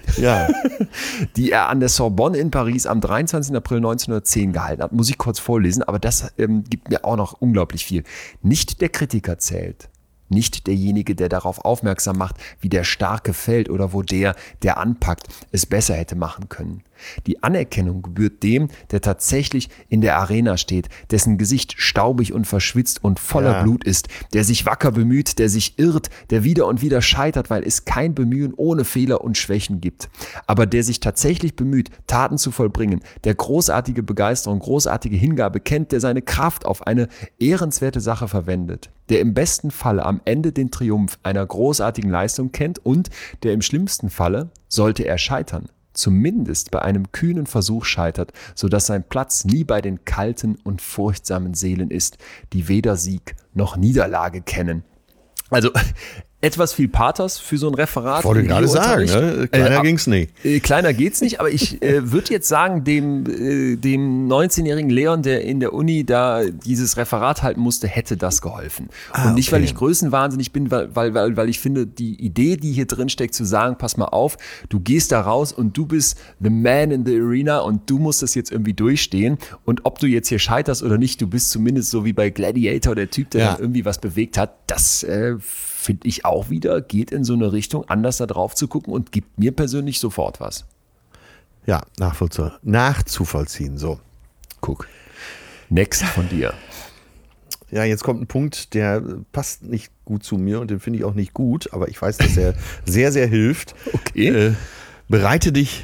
die er an der Sorbonne in Paris am 23. April 1910 gehalten hat. Muss ich kurz vorlesen, aber das gibt mir auch noch unglaublich viel. Nicht der Kritiker zählt. Nicht derjenige, der darauf aufmerksam macht, wie der Starke fällt oder wo der anpackt, es besser hätte machen können. Die Anerkennung gebührt dem, der tatsächlich in der Arena steht, dessen Gesicht staubig und verschwitzt und voller Blut ist, der sich wacker bemüht, der sich irrt, der wieder und wieder scheitert, weil es kein Bemühen ohne Fehler und Schwächen gibt. Aber der sich tatsächlich bemüht, Taten zu vollbringen, der großartige Begeisterung, großartige Hingabe kennt, der seine Kraft auf eine ehrenswerte Sache verwendet, der im besten Falle am Ende den Triumph einer großartigen Leistung kennt und der im schlimmsten Falle, sollte er scheitern, zumindest bei einem kühnen Versuch scheitert, sodass sein Platz nie bei den kalten und furchtsamen Seelen ist, die weder Sieg noch Niederlage kennen. Also etwas viel Pathos für so ein Referat. Wollte gerade sagen, ne? Kleiner ging's nicht. Kleiner geht's nicht, aber ich würde jetzt sagen, dem 19-jährigen Leon, der in der Uni da dieses Referat halten musste, hätte das geholfen. Und nicht, weil ich größenwahnsinnig bin, weil ich finde, die Idee, die hier drin steckt, zu sagen, pass mal auf, du gehst da raus und du bist the man in the arena und du musst das jetzt irgendwie durchstehen. Und ob du jetzt hier scheiterst oder nicht, du bist zumindest so wie bei Gladiator der Typ, der dann irgendwie was bewegt hat. Das finde ich auch wieder, geht in so eine Richtung, anders da drauf zu gucken und gibt mir persönlich sofort was. Ja, nachzuvollziehen, so. Guck. Next von dir. Ja, jetzt kommt ein Punkt, der passt nicht gut zu mir und den finde ich auch nicht gut, aber ich weiß, dass er sehr, sehr hilft. Okay. Bereite dich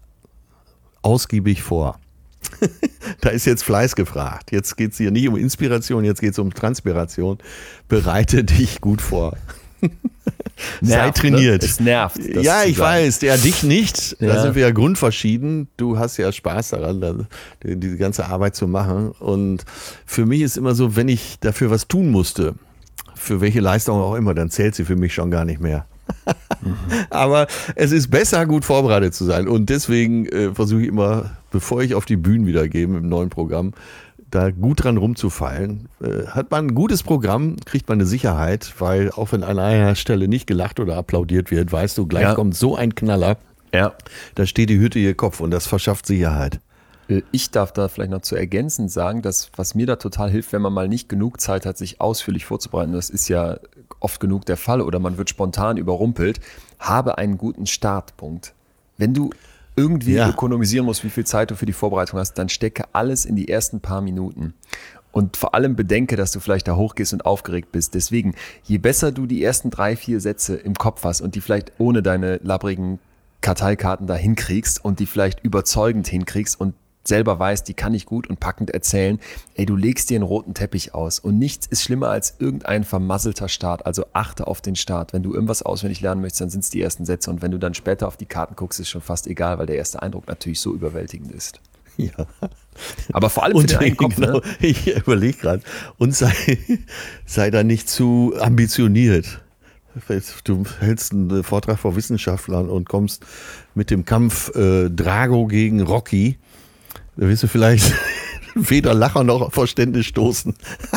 ausgiebig vor. Da ist jetzt Fleiß gefragt. Jetzt geht es hier nicht um Inspiration, jetzt geht es um Transpiration. Bereite dich gut vor. Sei trainiert. Ne? Es nervt. Ja, ich weiß. Ja, dich nicht. Da sind wir ja grundverschieden. Du hast ja Spaß daran, diese ganze Arbeit zu machen. Und für mich ist immer so, wenn ich dafür was tun musste, für welche Leistung auch immer, dann zählt sie für mich schon gar nicht mehr. Aber es ist besser, gut vorbereitet zu sein. Und deswegen versuche ich immer, bevor ich auf die Bühnen wieder gehe mit dem neuen Programm, da gut dran rumzufallen. Hat man ein gutes Programm, kriegt man eine Sicherheit, weil auch wenn an einer Stelle nicht gelacht oder applaudiert wird, weißt du, gleich kommt so ein Knaller, da steht die Hütte ihr Kopf und das verschafft Sicherheit. Ich darf da vielleicht noch zu ergänzend sagen, dass was mir da total hilft, wenn man mal nicht genug Zeit hat, sich ausführlich vorzubereiten, das ist ja oft genug der Fall oder man wird spontan überrumpelt, habe einen guten Startpunkt. Wenn du irgendwie ökonomisieren musst, wie viel Zeit du für die Vorbereitung hast, dann stecke alles in die ersten paar Minuten. Und vor allem bedenke, dass du vielleicht da hochgehst und aufgeregt bist. Deswegen, je besser du die ersten 3-4 Sätze im Kopf hast und die vielleicht ohne deine labbrigen Karteikarten da hinkriegst und die vielleicht überzeugend hinkriegst und selber weißt, die kann ich gut und packend erzählen, ey, du legst dir einen roten Teppich aus und nichts ist schlimmer als irgendein vermasselter Start, also achte auf den Start. Wenn du irgendwas auswendig lernen möchtest, dann sind es die ersten Sätze und wenn du dann später auf die Karten guckst, ist schon fast egal, weil der erste Eindruck natürlich so überwältigend ist. Ja. Aber vor allem für den Kopf, genau, ne? Ich überlege gerade, und sei da nicht zu ambitioniert. Du hältst einen Vortrag vor Wissenschaftlern und kommst mit dem Kampf Drago gegen Rocky. Da wirst du vielleicht weder Lacher noch Verständnis stoßen.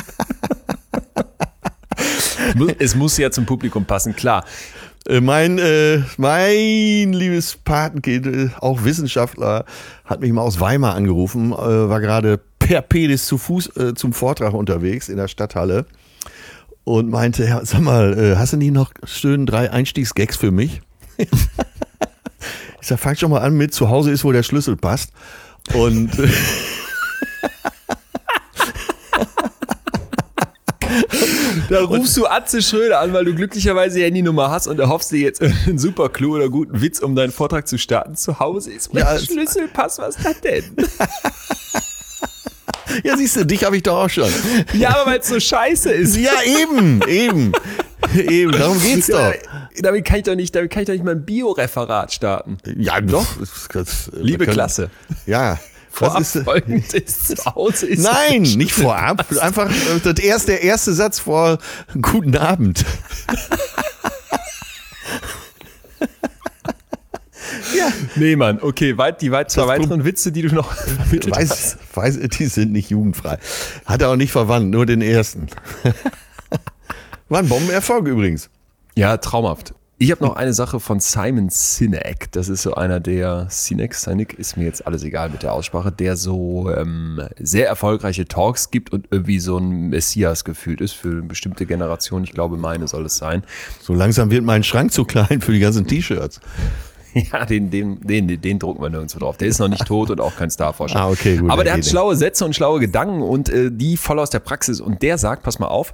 Es muss ja zum Publikum passen, klar. Mein liebes Patenkind, auch Wissenschaftler, hat mich mal aus Weimar angerufen, war gerade per Pedis zu Fuß zum Vortrag unterwegs in der Stadthalle und meinte, ja, sag mal, hast du nicht noch schön 3 Einstiegsgags für mich? Ich sag, fang schon mal an mit, zu Hause ist, wo der Schlüssel passt. Und da rufst du Atze Schröder an, weil du glücklicherweise die Handynummer hast und erhoffst dir jetzt einen super Clou oder guten Witz, um deinen Vortrag zu starten. Zu Hause ist, wo der Schlüssel passt, was ist das denn? Ja, siehst du, dich habe ich doch auch schon. Ja, aber weil es so scheiße ist. Ja, eben, darum geht's doch. Damit kann ich doch nicht mal ein Bio-Referat starten. Ja, doch. Liebe Klasse. Ja. Vorab folgendes zu Hause ist. Nein, nicht vorab. Einfach der erste Satz vor Guten Abend. Ja. Nee, Mann, okay, die zwei weiteren Witze, die du noch vermittelt hast. Die sind nicht jugendfrei. Hat er auch nicht verwandt, nur den ersten. War ein Bombenerfolg übrigens. Ja, traumhaft. Ich habe noch eine Sache von Simon Sinek. Das ist so einer der, Sinek ist mir jetzt alles egal mit der Aussprache, der so sehr erfolgreiche Talks gibt und irgendwie so ein Messias gefühlt ist für eine bestimmte Generation. Ich glaube, meine soll es sein. So langsam wird mein Schrank zu klein für die ganzen T-Shirts. Ja, den drucken wir nirgendwo drauf. Der ist noch nicht tot und auch kein Starforscher. Ah, okay, gut. Aber der hat schlaue Sätze und schlaue Gedanken und die voll aus der Praxis. Und der sagt, pass mal auf,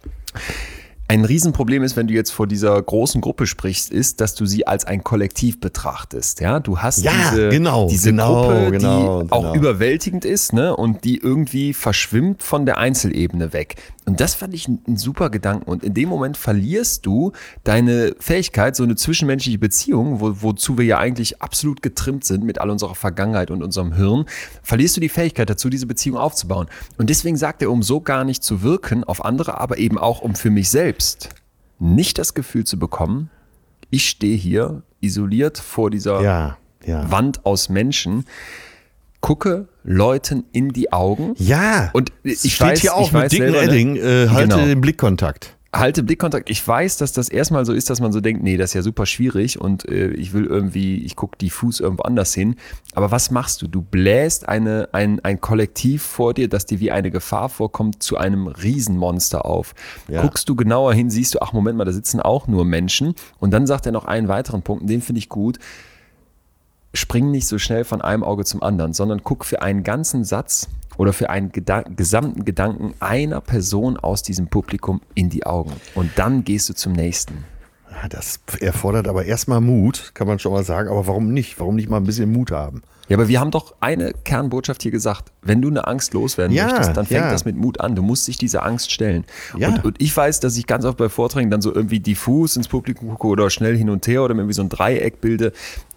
ein Riesenproblem ist, wenn du jetzt vor dieser großen Gruppe sprichst, ist, dass du sie als ein Kollektiv betrachtest. Ja, du hast diese Gruppe, die auch überwältigend ist, ne, und die irgendwie verschwimmt von der Einzelebene weg. Und das fand ich einen super Gedanken. Und in dem Moment verlierst du deine Fähigkeit, so eine zwischenmenschliche Beziehung, wozu wir ja eigentlich absolut getrimmt sind mit all unserer Vergangenheit und unserem Hirn, verlierst du die Fähigkeit dazu, diese Beziehung aufzubauen. Und deswegen sagt er, um so gar nicht zu wirken auf andere, aber eben auch um für mich selbst nicht das Gefühl zu bekommen, ich stehe hier isoliert vor dieser Wand aus Menschen, gucke Leuten in die Augen. Ja, und ich steht weiß, hier auch mit dicken Edding, halte den Blickkontakt. Halte Blickkontakt. Ich weiß, dass das erstmal so ist, dass man so denkt, nee, das ist ja super schwierig und ich gucke diffus irgendwo anders hin. Aber was machst du? Du bläst ein Kollektiv vor dir, das dir wie eine Gefahr vorkommt, zu einem Riesenmonster auf. Ja. Guckst du genauer hin, siehst du, ach Moment mal, da sitzen auch nur Menschen. Und dann sagt er noch einen weiteren Punkt, den finde ich gut. Spring nicht so schnell von einem Auge zum anderen, sondern guck für einen ganzen Satz oder für einen gesamten Gedanken einer Person aus diesem Publikum in die Augen. Und dann gehst du zum nächsten. Das erfordert aber erstmal Mut, kann man schon mal sagen. Aber warum nicht? Warum nicht mal ein bisschen Mut haben? Ja, aber wir haben doch eine Kernbotschaft hier gesagt. Wenn du eine Angst loswerden möchtest, dann fängt das mit Mut an. Du musst dich dieser Angst stellen. Ja. Und ich weiß, dass ich ganz oft bei Vorträgen dann so irgendwie diffus ins Publikum gucke oder schnell hin und her oder mir irgendwie so ein Dreieck bilde.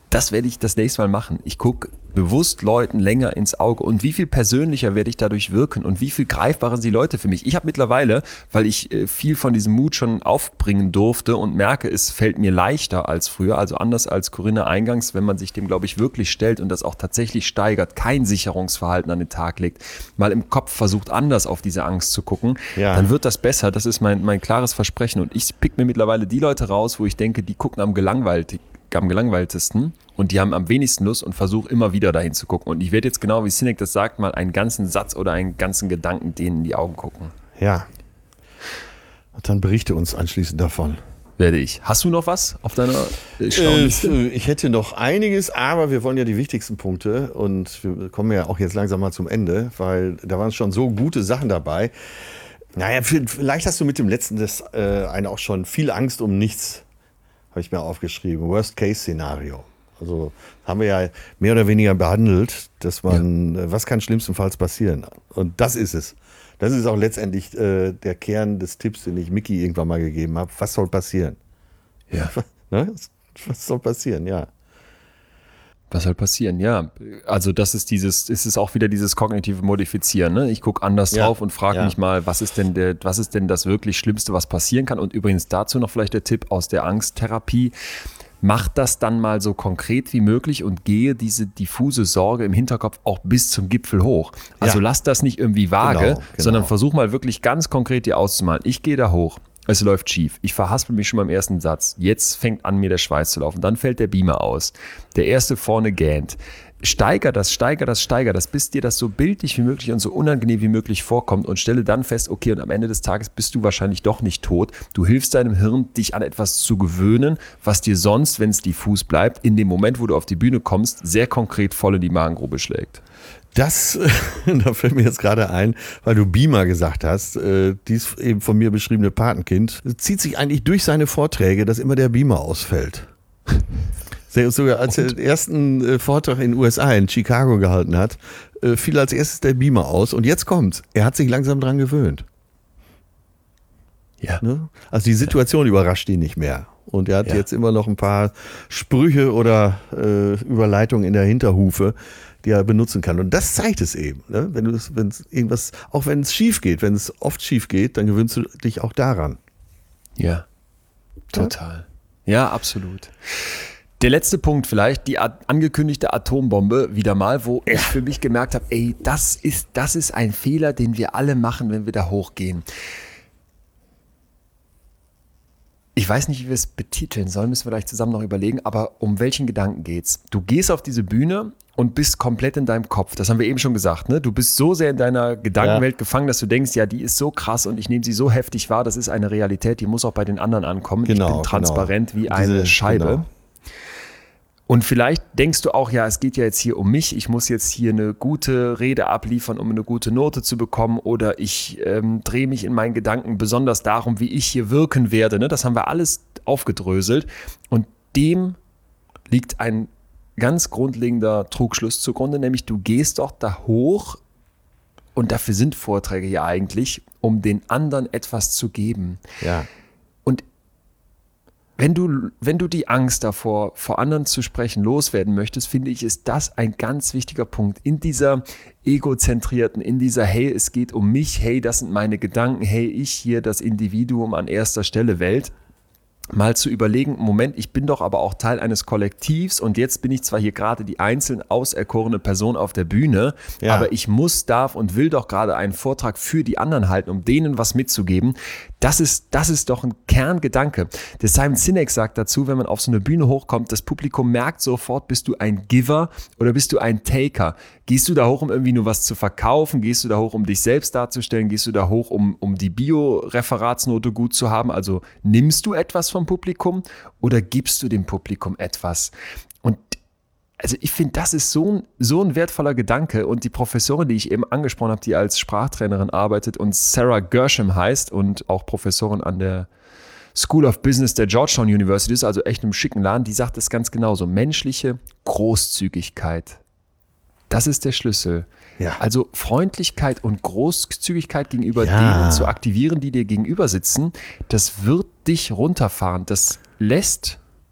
Das werde ich das nächste Mal machen. Ich gucke bewusst Leuten länger ins Auge und wie viel persönlicher werde ich dadurch wirken und wie viel greifbarer sind die Leute für mich. Ich habe mittlerweile, weil ich viel von diesem Mut schon aufbringen durfte und merke, es fällt mir leichter als früher, also anders als Corinna eingangs, wenn man sich dem, glaube ich, wirklich stellt und das auch tatsächlich steigert, kein Sicherungsverhalten an den Tag legt, mal im Kopf versucht, anders auf diese Angst zu gucken, dann wird das besser. Das ist mein klares Versprechen und ich pick mir mittlerweile die Leute raus, wo ich denke, die gucken am gelangweiltesten und die haben am wenigsten Lust und versuche immer wieder dahin zu gucken. Und ich werde jetzt genau, wie Sinek das sagt, mal einen ganzen Satz oder einen ganzen Gedanken denen in die Augen gucken. Ja. Und dann berichte uns anschließend davon. Werde ich. Hast du noch was auf deiner Schlauliste? Ich hätte noch einiges, aber wir wollen ja die wichtigsten Punkte und wir kommen ja auch jetzt langsam mal zum Ende, weil da waren schon so gute Sachen dabei. Naja, vielleicht hast du mit dem letzten eine auch schon viel Angst um nichts. Habe ich mir aufgeschrieben. Worst-Case-Szenario. Also haben wir ja mehr oder weniger behandelt, dass man, was kann schlimmstenfalls passieren? Und das ist es. Das ist auch letztendlich der Kern des Tipps, den ich Micky irgendwann mal gegeben habe. Was soll passieren? Ja. Ne? Was soll passieren, ja. Was soll passieren? Ja, also das ist ist auch wieder dieses kognitive Modifizieren. Ne? Ich gucke anders drauf und frage mich mal, was ist denn das wirklich Schlimmste, was passieren kann? Und übrigens dazu noch vielleicht der Tipp aus der Angsttherapie. Mach das dann mal so konkret wie möglich und gehe diese diffuse Sorge im Hinterkopf auch bis zum Gipfel hoch. Also lass das nicht irgendwie vage, Genau. sondern versuch mal wirklich ganz konkret dir auszumalen. Ich gehe da hoch. Es läuft schief. Ich verhaspel mich schon beim ersten Satz. Jetzt fängt an, mir der Schweiß zu laufen. Dann fällt der Beamer aus. Der erste vorne gähnt. Steiger das, bis dir das so bildlich wie möglich und so unangenehm wie möglich vorkommt und stelle dann fest, okay, und am Ende des Tages bist du wahrscheinlich doch nicht tot. Du hilfst deinem Hirn, dich an etwas zu gewöhnen, was dir sonst, wenn es diffus bleibt, in dem Moment, wo du auf die Bühne kommst, sehr konkret voll in die Magengrube schlägt. Das, da fällt mir jetzt gerade ein, weil du Beamer gesagt hast, dies eben von mir beschriebene Patenkind, zieht sich eigentlich durch seine Vorträge, dass immer der Beamer ausfällt. Sogar als er den ersten Vortrag in den USA, in Chicago gehalten hat, fiel als erstes der Beamer aus. Und jetzt kommt's. Er hat sich langsam dran gewöhnt. Ja. Ne? Also die Situation überrascht ihn nicht mehr. Und er hat jetzt immer noch ein paar Sprüche oder Überleitungen in der Hinterhufe, die er benutzen kann. Und das zeigt es eben. Ne? Wenn es irgendwas, auch wenn es schief geht, wenn es oft schief geht, dann gewöhnst du dich auch daran. Ja, total. Ja, absolut. Der letzte Punkt vielleicht, die angekündigte Atombombe wieder mal, wo ich für mich gemerkt habe, ey, das ist ein Fehler, den wir alle machen, wenn wir da hochgehen. Ich weiß nicht, wie wir es betiteln sollen, müssen wir gleich zusammen noch überlegen, aber um welchen Gedanken geht's? Du gehst auf diese Bühne und bist komplett in deinem Kopf. Das haben wir eben schon gesagt, ne? Du bist so sehr in deiner Gedankenwelt gefangen, dass du denkst, ja, die ist so krass und ich nehme sie so heftig wahr, das ist eine Realität, die muss auch bei den anderen ankommen. Ich bin transparent wie eine Scheibe. Genau. Und vielleicht denkst du auch, ja, es geht ja jetzt hier um mich, ich muss jetzt hier eine gute Rede abliefern, um eine gute Note zu bekommen oder ich drehe mich in meinen Gedanken besonders darum, wie ich hier wirken werde. Ne? Das haben wir alles aufgedröselt und dem liegt ein ganz grundlegender Trugschluss zugrunde, nämlich du gehst doch da hoch und dafür sind Vorträge ja eigentlich, um den anderen etwas zu geben. Ja. Und wenn du die Angst davor, vor anderen zu sprechen, loswerden möchtest, finde ich, ist das ein ganz wichtiger Punkt in dieser egozentrierten, in dieser, hey, es geht um mich, hey, das sind meine Gedanken, hey, ich hier, das Individuum an erster Stelle Welt, mal zu überlegen, Moment, ich bin doch aber auch Teil eines Kollektivs und jetzt bin ich zwar hier gerade die einzeln auserkorene Person auf der Bühne, aber ich muss, darf und will doch gerade einen Vortrag für die anderen halten, um denen was mitzugeben. Das ist doch ein Kerngedanke. Der Simon Sinek sagt dazu, wenn man auf so eine Bühne hochkommt, das Publikum merkt sofort, bist du ein Giver oder bist du ein Taker? Gehst du da hoch, um irgendwie nur was zu verkaufen? Gehst du da hoch, um dich selbst darzustellen? Gehst du da hoch, um die Bio-Referatsnote gut zu haben? Also nimmst du etwas vom Publikum oder gibst du dem Publikum etwas? Und also ich finde, das ist so ein wertvoller Gedanke. Und die Professorin, die ich eben angesprochen habe, die als Sprachtrainerin arbeitet und Sarah Gershom heißt und auch Professorin an der School of Business der Georgetown University ist, also echt einem schicken Laden, die sagt es ganz genauso. Menschliche Großzügigkeit. Das ist der Schlüssel. Ja. Also Freundlichkeit und Großzügigkeit gegenüber denen zu aktivieren, die dir gegenüber sitzen, das wird dich runterfahren. Das lässt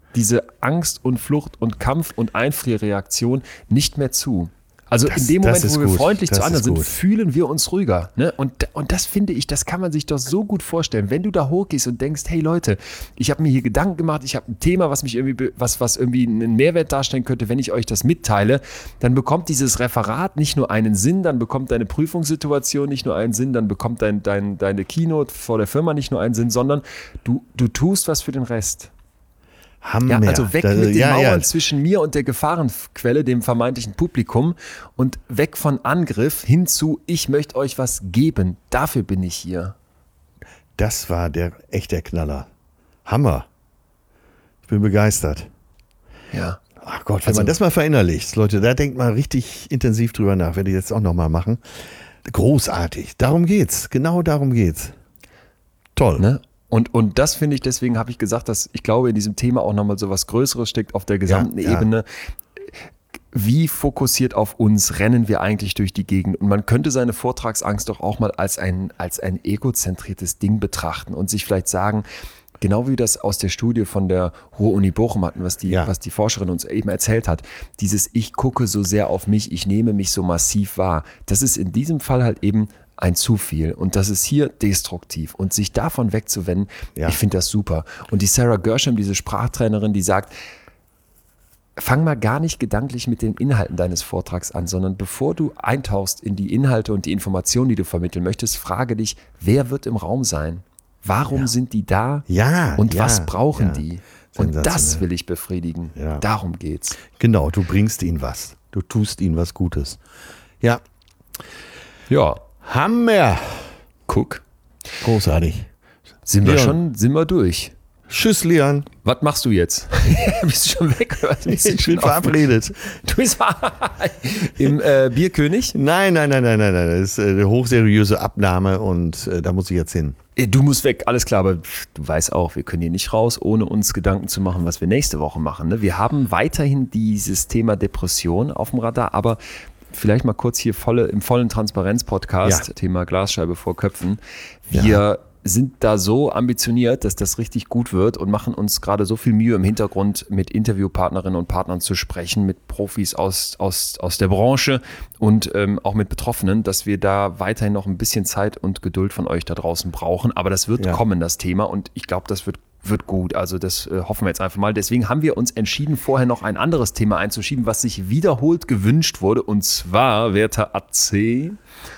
diese Angst und Flucht und Kampf und Einfrierreaktion nicht mehr zu. Also in dem Moment, wo wir freundlich zu anderen sind, fühlen wir uns ruhiger. Ne? Und das finde ich, das kann man sich doch so gut vorstellen. Wenn du da hochgehst und denkst, hey Leute, ich habe mir hier Gedanken gemacht, ich habe ein Thema, was mich irgendwie, was irgendwie einen Mehrwert darstellen könnte, wenn ich euch das mitteile, dann bekommt dieses Referat nicht nur einen Sinn, dann bekommt deine Prüfungssituation nicht nur einen Sinn, dann bekommt deine Keynote vor der Firma nicht nur einen Sinn, sondern du tust was für den Rest. Hammer. Ja, also weg mit den Mauern zwischen mir und der Gefahrenquelle, dem vermeintlichen Publikum, und weg von Angriff hin zu, ich möchte euch was geben. Dafür bin ich hier. Das war echt der Knaller. Hammer. Ich bin begeistert. Ja. Ach Gott, wenn man das mal verinnerlicht, Leute, da denkt man richtig intensiv drüber nach. Werde ich jetzt auch nochmal machen. Großartig. Darum geht's. Genau darum geht's. Toll. Ne? Und das finde ich, deswegen habe ich gesagt, dass ich glaube, in diesem Thema auch nochmal so was Größeres steckt auf der gesamten Ebene. Wie fokussiert auf uns rennen wir eigentlich durch die Gegend? Und man könnte seine Vortragsangst doch auch mal als ein egozentriertes Ding betrachten und sich vielleicht sagen, genau wie wir das aus der Studie von der Ruhr-Uni Bochum hatten, was die Forscherin uns eben erzählt hat, dieses Ich gucke so sehr auf mich, ich nehme mich so massiv wahr, das ist in diesem Fall halt eben ein zu viel und das ist hier destruktiv und sich davon wegzuwenden, ich finde das super. Und die Sarah Gershom, diese Sprachtrainerin, die sagt, fang mal gar nicht gedanklich mit den Inhalten deines Vortrags an, sondern bevor du eintauchst in die Inhalte und die Informationen, die du vermitteln möchtest, frage dich, wer wird im Raum sein? Warum sind die da? Und was brauchen die? Und das will ich befriedigen. Ja. Darum geht's. Genau, du bringst ihnen was. Du tust ihnen was Gutes. Ja. Ja. Hammer. Guck. Großartig. Sind wir durch. Tschüss, Leon. Was machst du jetzt? Bist du schon weg? Ich bin verabredet. Du bist im Bierkönig? Nein. Das ist eine hochseriöse Abnahme und da muss ich jetzt hin. Du musst weg, alles klar, aber du weißt auch, wir können hier nicht raus, ohne uns Gedanken zu machen, was wir nächste Woche machen. Ne? Wir haben weiterhin dieses Thema Depression auf dem Radar, aber vielleicht mal kurz hier im vollen Transparenz-Podcast, Thema Glasscheibe vor Köpfen. Wir sind da so ambitioniert, dass das richtig gut wird und machen uns gerade so viel Mühe im Hintergrund, mit Interviewpartnerinnen und Partnern zu sprechen, mit Profis aus der Branche und auch mit Betroffenen, dass wir da weiterhin noch ein bisschen Zeit und Geduld von euch da draußen brauchen. Aber das wird kommen, das Thema, und ich glaube, das wird gut. Also das hoffen wir jetzt einfach mal. Deswegen haben wir uns entschieden, vorher noch ein anderes Thema einzuschieben, was sich wiederholt gewünscht wurde, und zwar, werter AC...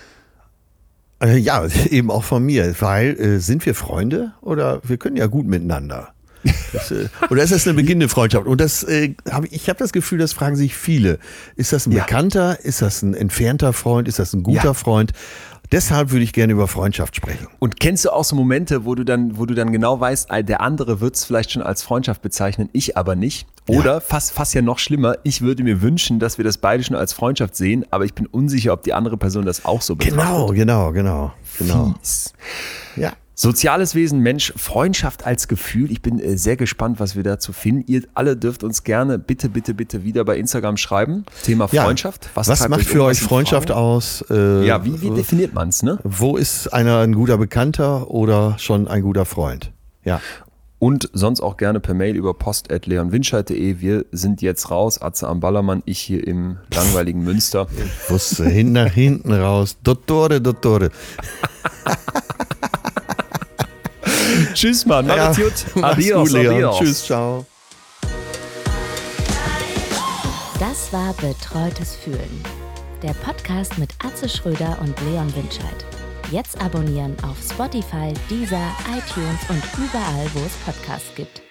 Ja, eben auch von mir, weil sind wir Freunde oder wir können ja gut miteinander? Oder ist das eine beginnende Freundschaft? Und das ich habe das Gefühl, das fragen sich viele. Ist das ein Bekannter? Ist das ein entfernter Freund? Ist das ein guter Freund? Deshalb würde ich gerne über Freundschaft sprechen. Und kennst du auch so Momente, wo du dann genau weißt, der andere wird es vielleicht schon als Freundschaft bezeichnen, ich aber nicht? Oder fast ja noch schlimmer, ich würde mir wünschen, dass wir das beide schon als Freundschaft sehen, aber ich bin unsicher, ob die andere Person das auch so betrachtet. Genau. Fies. Ja. Soziales Wesen, Mensch, Freundschaft als Gefühl. Ich bin sehr gespannt, was wir dazu finden. Ihr alle dürft uns gerne bitte wieder bei Instagram schreiben. Thema Freundschaft. Was macht für euch Freundschaft aus? Wie definiert man es? Ne? Wo ist einer ein guter Bekannter oder schon ein guter Freund? Ja. Und sonst auch gerne per Mail über post@leonwinscheid.de. Wir sind jetzt raus. Atze am Ballermann, ich hier im langweiligen Münster. Ich wusste, nach hinten raus. Dottore. Tschüss, Mann. Macht's gut. Adios, Leon. Tschüss, ciao. Das war Betreutes Fühlen. Der Podcast mit Atze Schröder und Leon Winscheid. Jetzt abonnieren auf Spotify, Deezer, iTunes und überall, wo es Podcasts gibt.